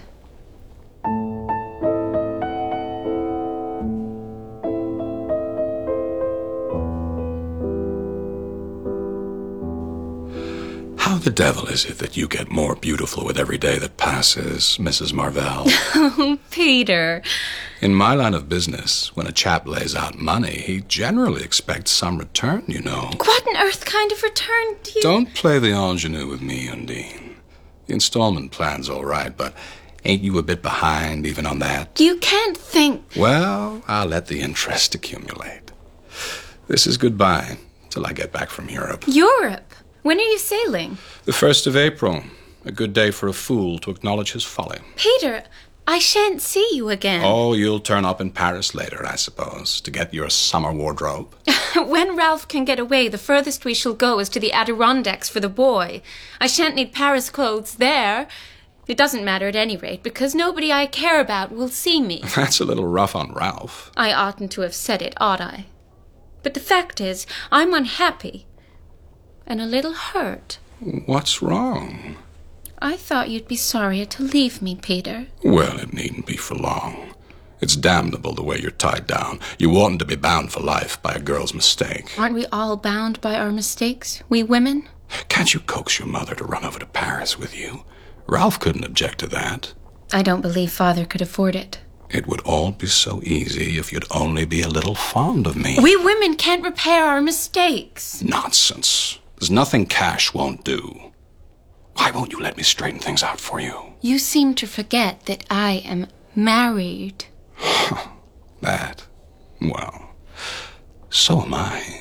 How the devil is it that you get more beautiful with every day that passes, Missus Marvell? Oh, Peter. In my line of business, when a chap lays out money, he generally expects some return, you know. What on earth kind of return do you... Don't play the ingenue with me, Undine. The installment plan's all right, but ain't you a bit behind even on that? You can't think... Well, I'll let the interest accumulate. This is goodbye till I get back from Europe. Europe? When are you sailing? The first of April. A good day for a fool to acknowledge his folly. Peter, I shan't see you again. Oh, you'll turn up in Paris later, I suppose, to get your summer wardrobe. When Ralph can get away, the furthest we shall go is to the Adirondacks for the boy. I shan't need Paris clothes there. It doesn't matter at any rate, because nobody I care about will see me. That's a little rough on Ralph. I oughtn't to have said it, ought I? But the fact is, I'm unhappy. And a little hurt. What's wrong? I thought you'd be sorrier to leave me, Peter. Well, it needn't be for long. It's damnable the way you're tied down. You oughtn't to be bound for life by a girl's mistake. Aren't we all bound by our mistakes, we women? Can't you coax your mother to run over to Paris with you? Ralph couldn't object to that. I don't believe Father could afford it. It would all be so easy if you'd only be a little fond of me. We women can't repair our mistakes. Nonsense. There's nothing cash won't do. Why won't you let me straighten things out for you? You seem to forget that I am married. That? Well, so am I.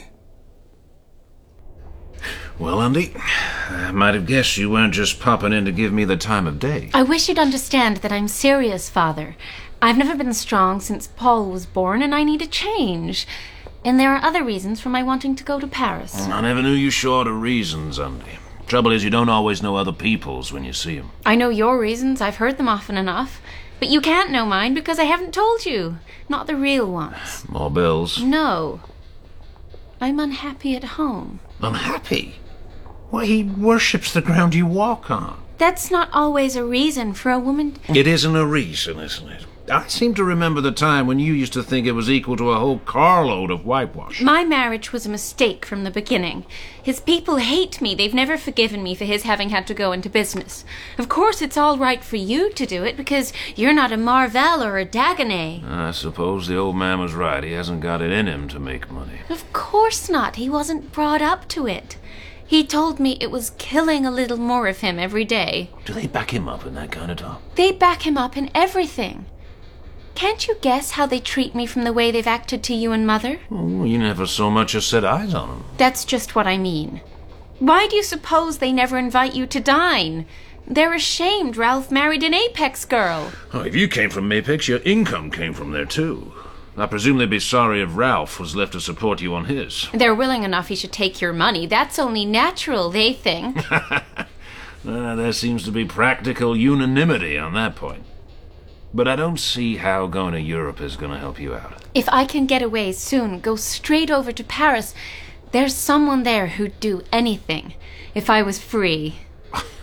Well, Undie, I might have guessed you weren't just popping in to give me the time of day. I wish you'd understand that I'm serious, Father. I've never been strong since Paul was born, and I need a change. And there are other reasons for my wanting to go to Paris. I never knew you short of reasons, Undie. Trouble is, you don't always know other people's when you see them. I know your reasons. I've heard them often enough. But you can't know mine because I haven't told you. Not the real ones. More bills? No. I'm unhappy at home. Unhappy? Why, he worships the ground you walk on. That's not always a reason for a woman... It isn't a reason, isn't it? I seem to remember the time when you used to think it was equal to a whole carload of whitewash. My marriage was a mistake from the beginning. His people hate me. They've never forgiven me for his having had to go into business. Of course, it's all right for you to do it, because you're not a Marvell or a Dagonet. I suppose the old man was right. He hasn't got it in him to make money. Of course not. He wasn't brought up to it. He told me it was killing a little more of him every day. Do they back him up in that kind of talk? They back him up in everything. Can't you guess how they treat me from the way they've acted to you and Mother? Oh, you never so much as set eyes on them. That's just what I mean. Why do you suppose they never invite you to dine? They're ashamed Ralph married an Apex girl. Oh, if you came from Apex, your income came from there, too. I presume they'd be sorry if Ralph was left to support you on his. They're willing enough he should take your money. That's only natural, they think. uh, there seems to be practical unanimity on that point. But I don't see how going to Europe is going to help you out. If I can get away soon, go straight over to Paris, there's someone there who'd do anything if I was free.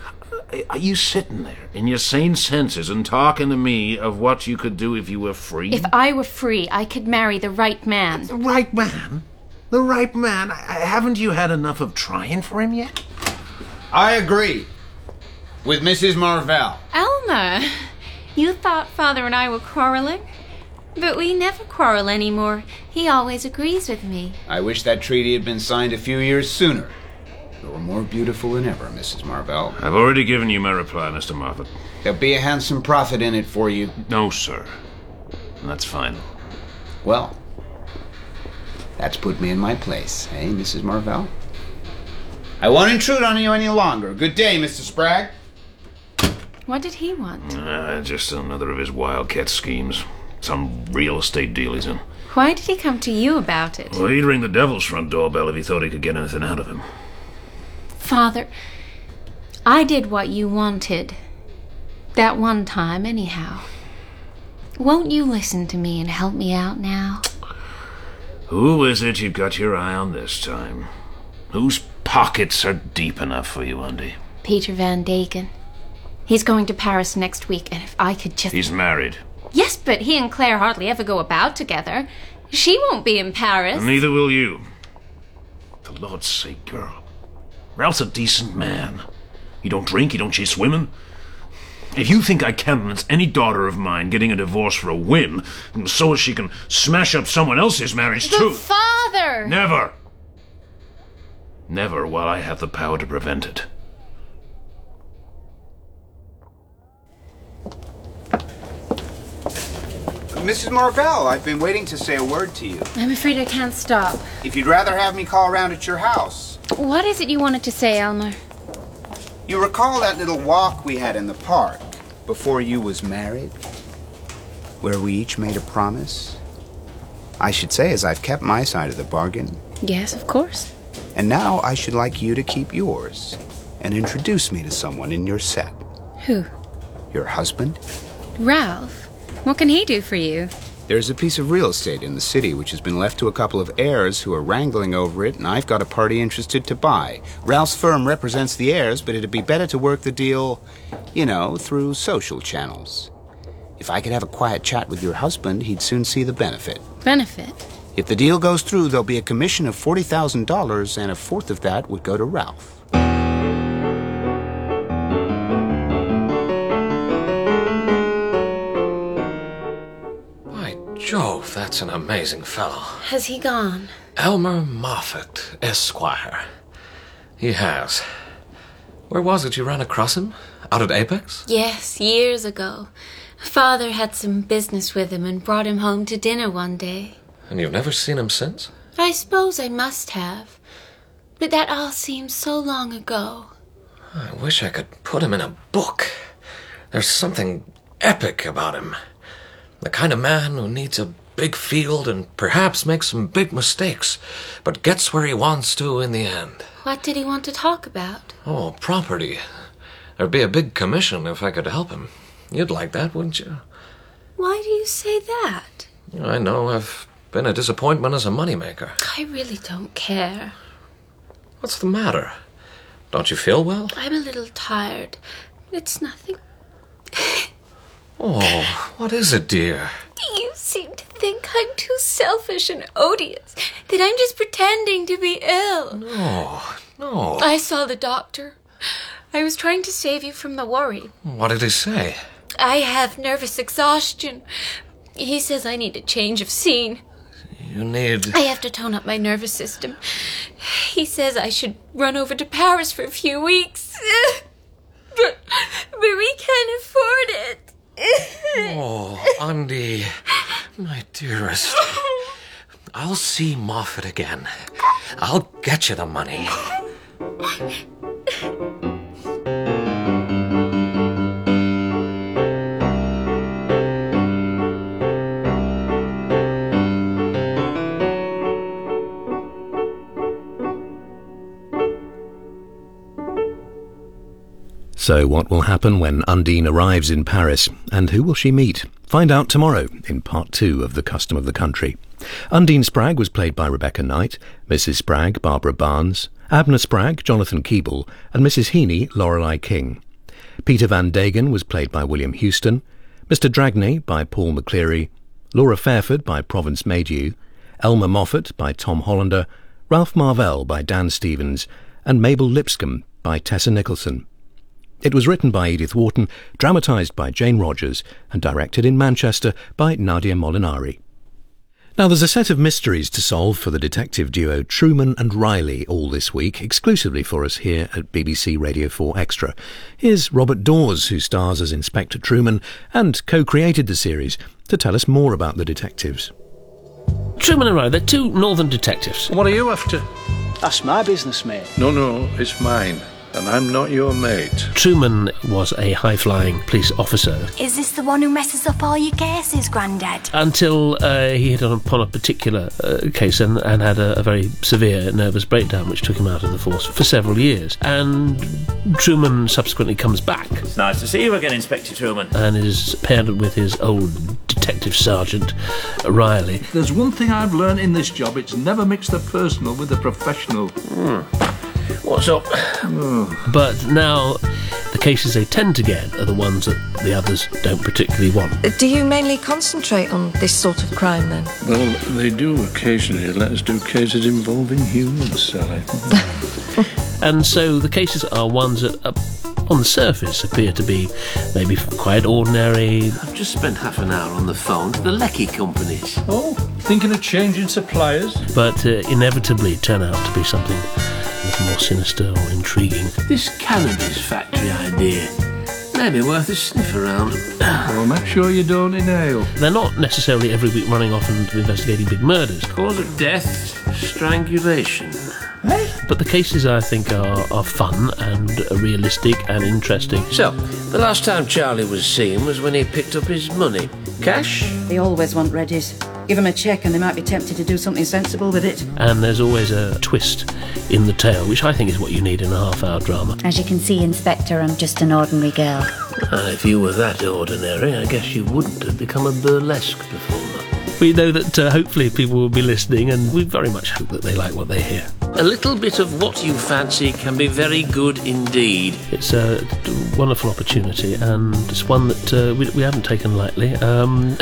Are you sitting there in your sane senses and talking to me of what you could do if you were free? If I were free, I could marry the right man. The right man? The right man? I, I, haven't you had enough of trying for him yet? I agree with Missus Marvell. Elmer, you thought Father and I were quarreling? But we never quarrel anymore. He always agrees with me. I wish that treaty had been signed a few years sooner. You're more beautiful than ever, Missus Marvell. I've already given you my reply, Mister Moffat. There'll be a handsome profit in it for you. No, sir. And that's fine. Well, that's put me in my place, eh, Missus Marvell? I won't intrude on you any longer. Good day, Mister Spragg. What did he want? Uh, just another of his wildcat schemes. Some real estate deal he's in. Why did he come to you about it? Well, he'd ring the devil's front doorbell if he thought he could get anything out of him. Father, I did what you wanted. That one time, anyhow. Won't you listen to me and help me out now? Who is it you've got your eye on this time? Whose pockets are deep enough for you, Undy? Peter Van Degen. He's going to Paris next week, and if I could just... He's married. Yes, but he and Claire hardly ever go about together. She won't be in Paris. And neither will you. For the Lord's sake, girl. Ralph's a decent man. He don't drink, he don't chase women. If you think I countenance any daughter of mine getting a divorce for a whim, so as she can smash up someone else's marriage But too... Father! Never! Never while I have the power to prevent it. Missus Marvell, I've been waiting to say a word to you. I'm afraid I can't stop. If you'd rather have me call around at your house. What is it you wanted to say, Elmer? You recall that little walk we had in the park before you was married? Where we each made a promise? I should say as I've kept my side of the bargain. Yes, of course. And now I should like you to keep yours and introduce me to someone in your set. Who? Your husband? Ralph. What can he do for you? There's a piece of real estate in the city which has been left to a couple of heirs who are wrangling over it, and I've got a party interested to buy. Ralph's firm represents the heirs, but it'd be better to work the deal, you know, through social channels. If I could have a quiet chat with your husband, he'd soon see the benefit. Benefit? If the deal goes through, there'll be a commission of forty thousand dollars, and a fourth of that would go to Ralph. Jove, that's an amazing fellow. Has he gone? Elmer Moffat, Esquire. He has. Where was it you ran across him? Out at Apex? Yes, years ago. Father had some business with him and brought him home to dinner one day. And you've never seen him since? I suppose I must have. But that all seems so long ago. I wish I could put him in a book. There's something epic about him. The kind of man who needs a big field and perhaps makes some big mistakes, but gets where he wants to in the end. What did he want to talk about? Oh, property. There'd be a big commission if I could help him. You'd like that, wouldn't you? Why do you say that? I know I've been a disappointment as a moneymaker. I really don't care. What's the matter? Don't you feel well? I'm a little tired. It's nothing. Oh, what is it, dear? You seem to think I'm too selfish and odious, that I'm just pretending to be ill. No, no. I saw the doctor. I was trying to save you from the worry. What did he say? I have nervous exhaustion. He says I need a change of scene. You need... I have to tone up my nervous system. He says I should run over to Paris for a few weeks. but, but we can't afford it. Oh, Undy, my dearest. I'll see Moffat again. I'll get you the money. So what will happen when Undine arrives in Paris, and who will she meet? Find out tomorrow in part two of The Custom of the Country. Undine Spragg was played by Rebecca Knight, Missus Spragg, Barbara Barnes, Abner Spragg, Jonathan Keeble, and Missus Heaney, Lorelei King. Peter Van Degen was played by William Houston, Mister Dragney by Paul McCleary, Laura Fairford by Province Maydew, Elmer Moffat by Tom Hollander, Ralph Marvell by Dan Stevens, and Mabel Lipscomb by Tessa Nicholson. It was written by Edith Wharton, dramatised by Jane Rogers, and directed in Manchester by Nadia Molinari. Now, there's a set of mysteries to solve for the detective duo Truman and Riley all this week, exclusively for us here at B B C Radio four Extra. Here's Robert Dawes, who stars as Inspector Truman and co-created the series, to tell us more about the detectives. Truman and Riley, they're two northern detectives. What are you after? That's my business, mate. No, no, it's mine. And I'm not your mate. Truman was a high-flying police officer. Is this the one who messes up all your cases, Grandad? Until uh, he hit upon a particular uh, case and, and had a, a very severe nervous breakdown, which took him out of the force for several years. And Truman subsequently comes back. It's nice to see you again, Inspector Truman. And is paired with his old detective sergeant, Riley. There's one thing I've learned in this job, it's never mix the personal with the professional. Hmm. What's up? But now, the cases they tend to get are the ones that the others don't particularly want. Do you mainly concentrate on this sort of crime, then? Well, they do occasionally let us do cases involving humans, Sally. And so the cases are ones that, uh, on the surface, appear to be maybe quite ordinary. I've just spent half an hour on the phone to the Lecky companies. Oh, thinking of changing suppliers? But uh, inevitably turn out to be something more sinister or intriguing. This cannabis factory idea may be worth a sniff around. Well, make sure you don't inhale. They're not necessarily every week running off and investigating big murders. Cause of death, strangulation. Eh? But the cases, I think, are, are fun and realistic and interesting. So, the last time Charlie was seen was when he picked up his money. Cash? They always want readies. Give them a cheque and they might be tempted to do something sensible with it. And there's always a twist in the tale, which I think is what you need in a half-hour drama. As you can see, Inspector, I'm just an ordinary girl. Uh, if you were that ordinary, I guess you wouldn't have become a burlesque performer. We know that uh, hopefully people will be listening, and we very much hope that they like what they hear. A little bit of what you fancy can be very good indeed. It's a wonderful opportunity, and it's one that uh, we, we haven't taken lightly. Um...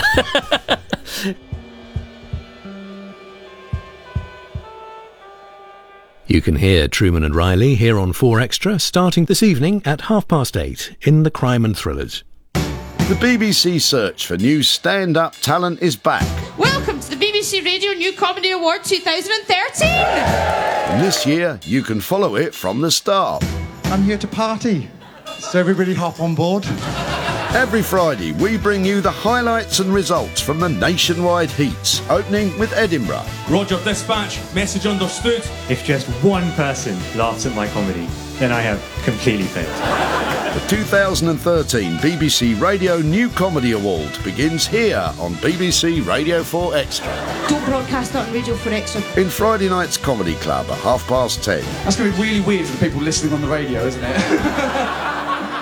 You can hear Truman and Riley here on four Extra, starting this evening at half past eight in the Crime and Thrillers. The B B C search for new stand-up talent is back. Welcome to the B B C Radio New Comedy Award twenty thirteen! And this year, you can follow it from the start. I'm here to party, so everybody hop on board. Every Friday, we bring you the highlights and results from the nationwide heats, opening with Edinburgh. Roger, dispatch, message understood. If just one person laughs at my comedy, then I have completely failed. The two thousand thirteen B B C Radio New Comedy Award begins here on B B C Radio four Extra. Don't broadcast on Radio four Extra. In Friday night's Comedy Club at half past ten. That's going to be really weird for the people listening on the radio, isn't it?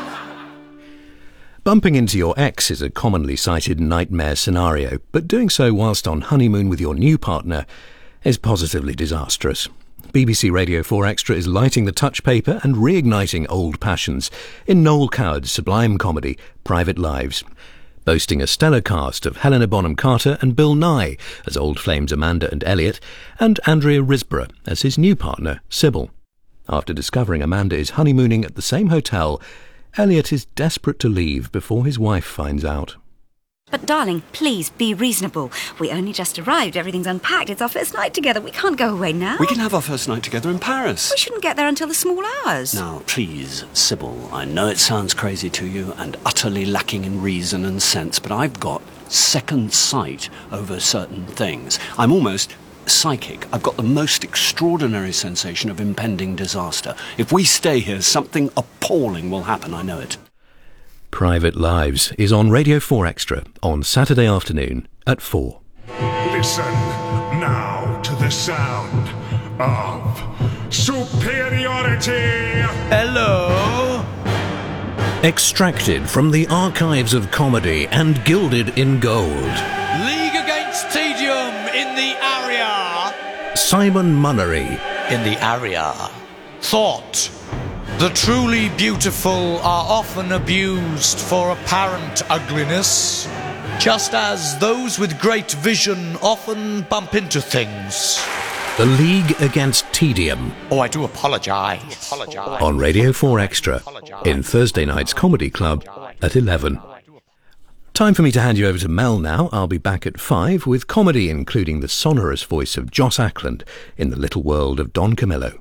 Bumping into your ex is a commonly cited nightmare scenario, but doing so whilst on honeymoon with your new partner is positively disastrous. B B C Radio four Extra is lighting the touch paper and reigniting old passions in Noel Coward's sublime comedy, Private Lives, boasting a stellar cast of Helena Bonham Carter and Bill Nye as old flames Amanda and Elliot, and Andrea Risborough as his new partner, Sybil. After discovering Amanda is honeymooning at the same hotel, Elliot is desperate to leave before his wife finds out. But darling, please be reasonable. We only just arrived, everything's unpacked, it's our first night together, we can't go away now. We can have our first night together in Paris. We shouldn't get there until the small hours. Now, please, Sybil, I know it sounds crazy to you and utterly lacking in reason and sense, but I've got second sight over certain things. I'm almost psychic. I've got the most extraordinary sensation of impending disaster. If we stay here, something appalling will happen, I know it. Private Lives is on Radio four Extra on Saturday afternoon at four. Listen now to the sound of superiority. Hello. Extracted from the archives of comedy and gilded in gold, League against Tedium in the area. Simon Munnery in the area. Thought The truly beautiful are often abused for apparent ugliness, just as those with great vision often bump into things. The League Against Tedium. Oh, I do apologise. On Radio four Extra, in Thursday night's Comedy Club at eleven. Time for me to hand you over to Mel now. I'll be back at five with comedy, including the sonorous voice of Joss Ackland in The Little World of Don Camillo.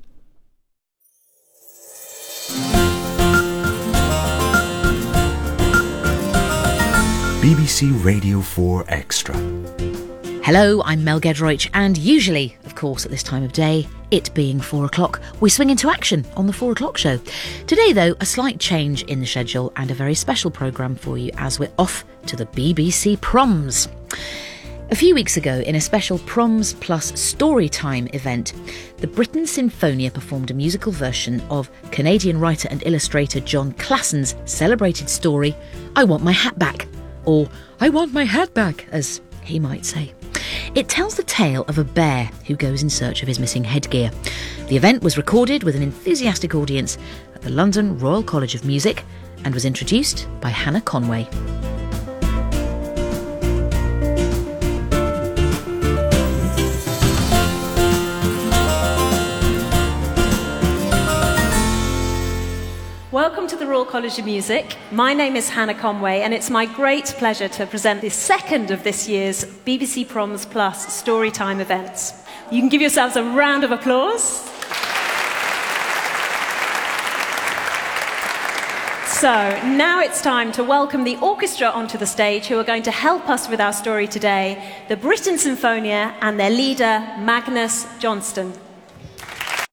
B B C Radio four Extra. Hello, I'm Mel Gedroych, and usually, of course, at this time of day, it being four o'clock, we swing into action on the four o'clock show. Today, though, a slight change in the schedule and a very special programme for you as we're off to the B B C Proms. A few weeks ago, in a special Proms Plus Storytime event, the Britten Sinfonia performed a musical version of Canadian writer and illustrator John Classen's celebrated story, I Want My Hat Back, or I Want My Hat Back, as he might say. It tells the tale of a bear who goes in search of his missing headgear. The event was recorded with an enthusiastic audience at the London Royal College of Music and was introduced by Hannah Conway. Welcome to the Royal College of Music. My name is Hannah Conway, and it's my great pleasure to present the second of this year's B B C Proms Plus Storytime events. You can give yourselves a round of applause. So now it's time to welcome the orchestra onto the stage, who are going to help us with our story today, the Britten Sinfonia and their leader, Magnus Johnston.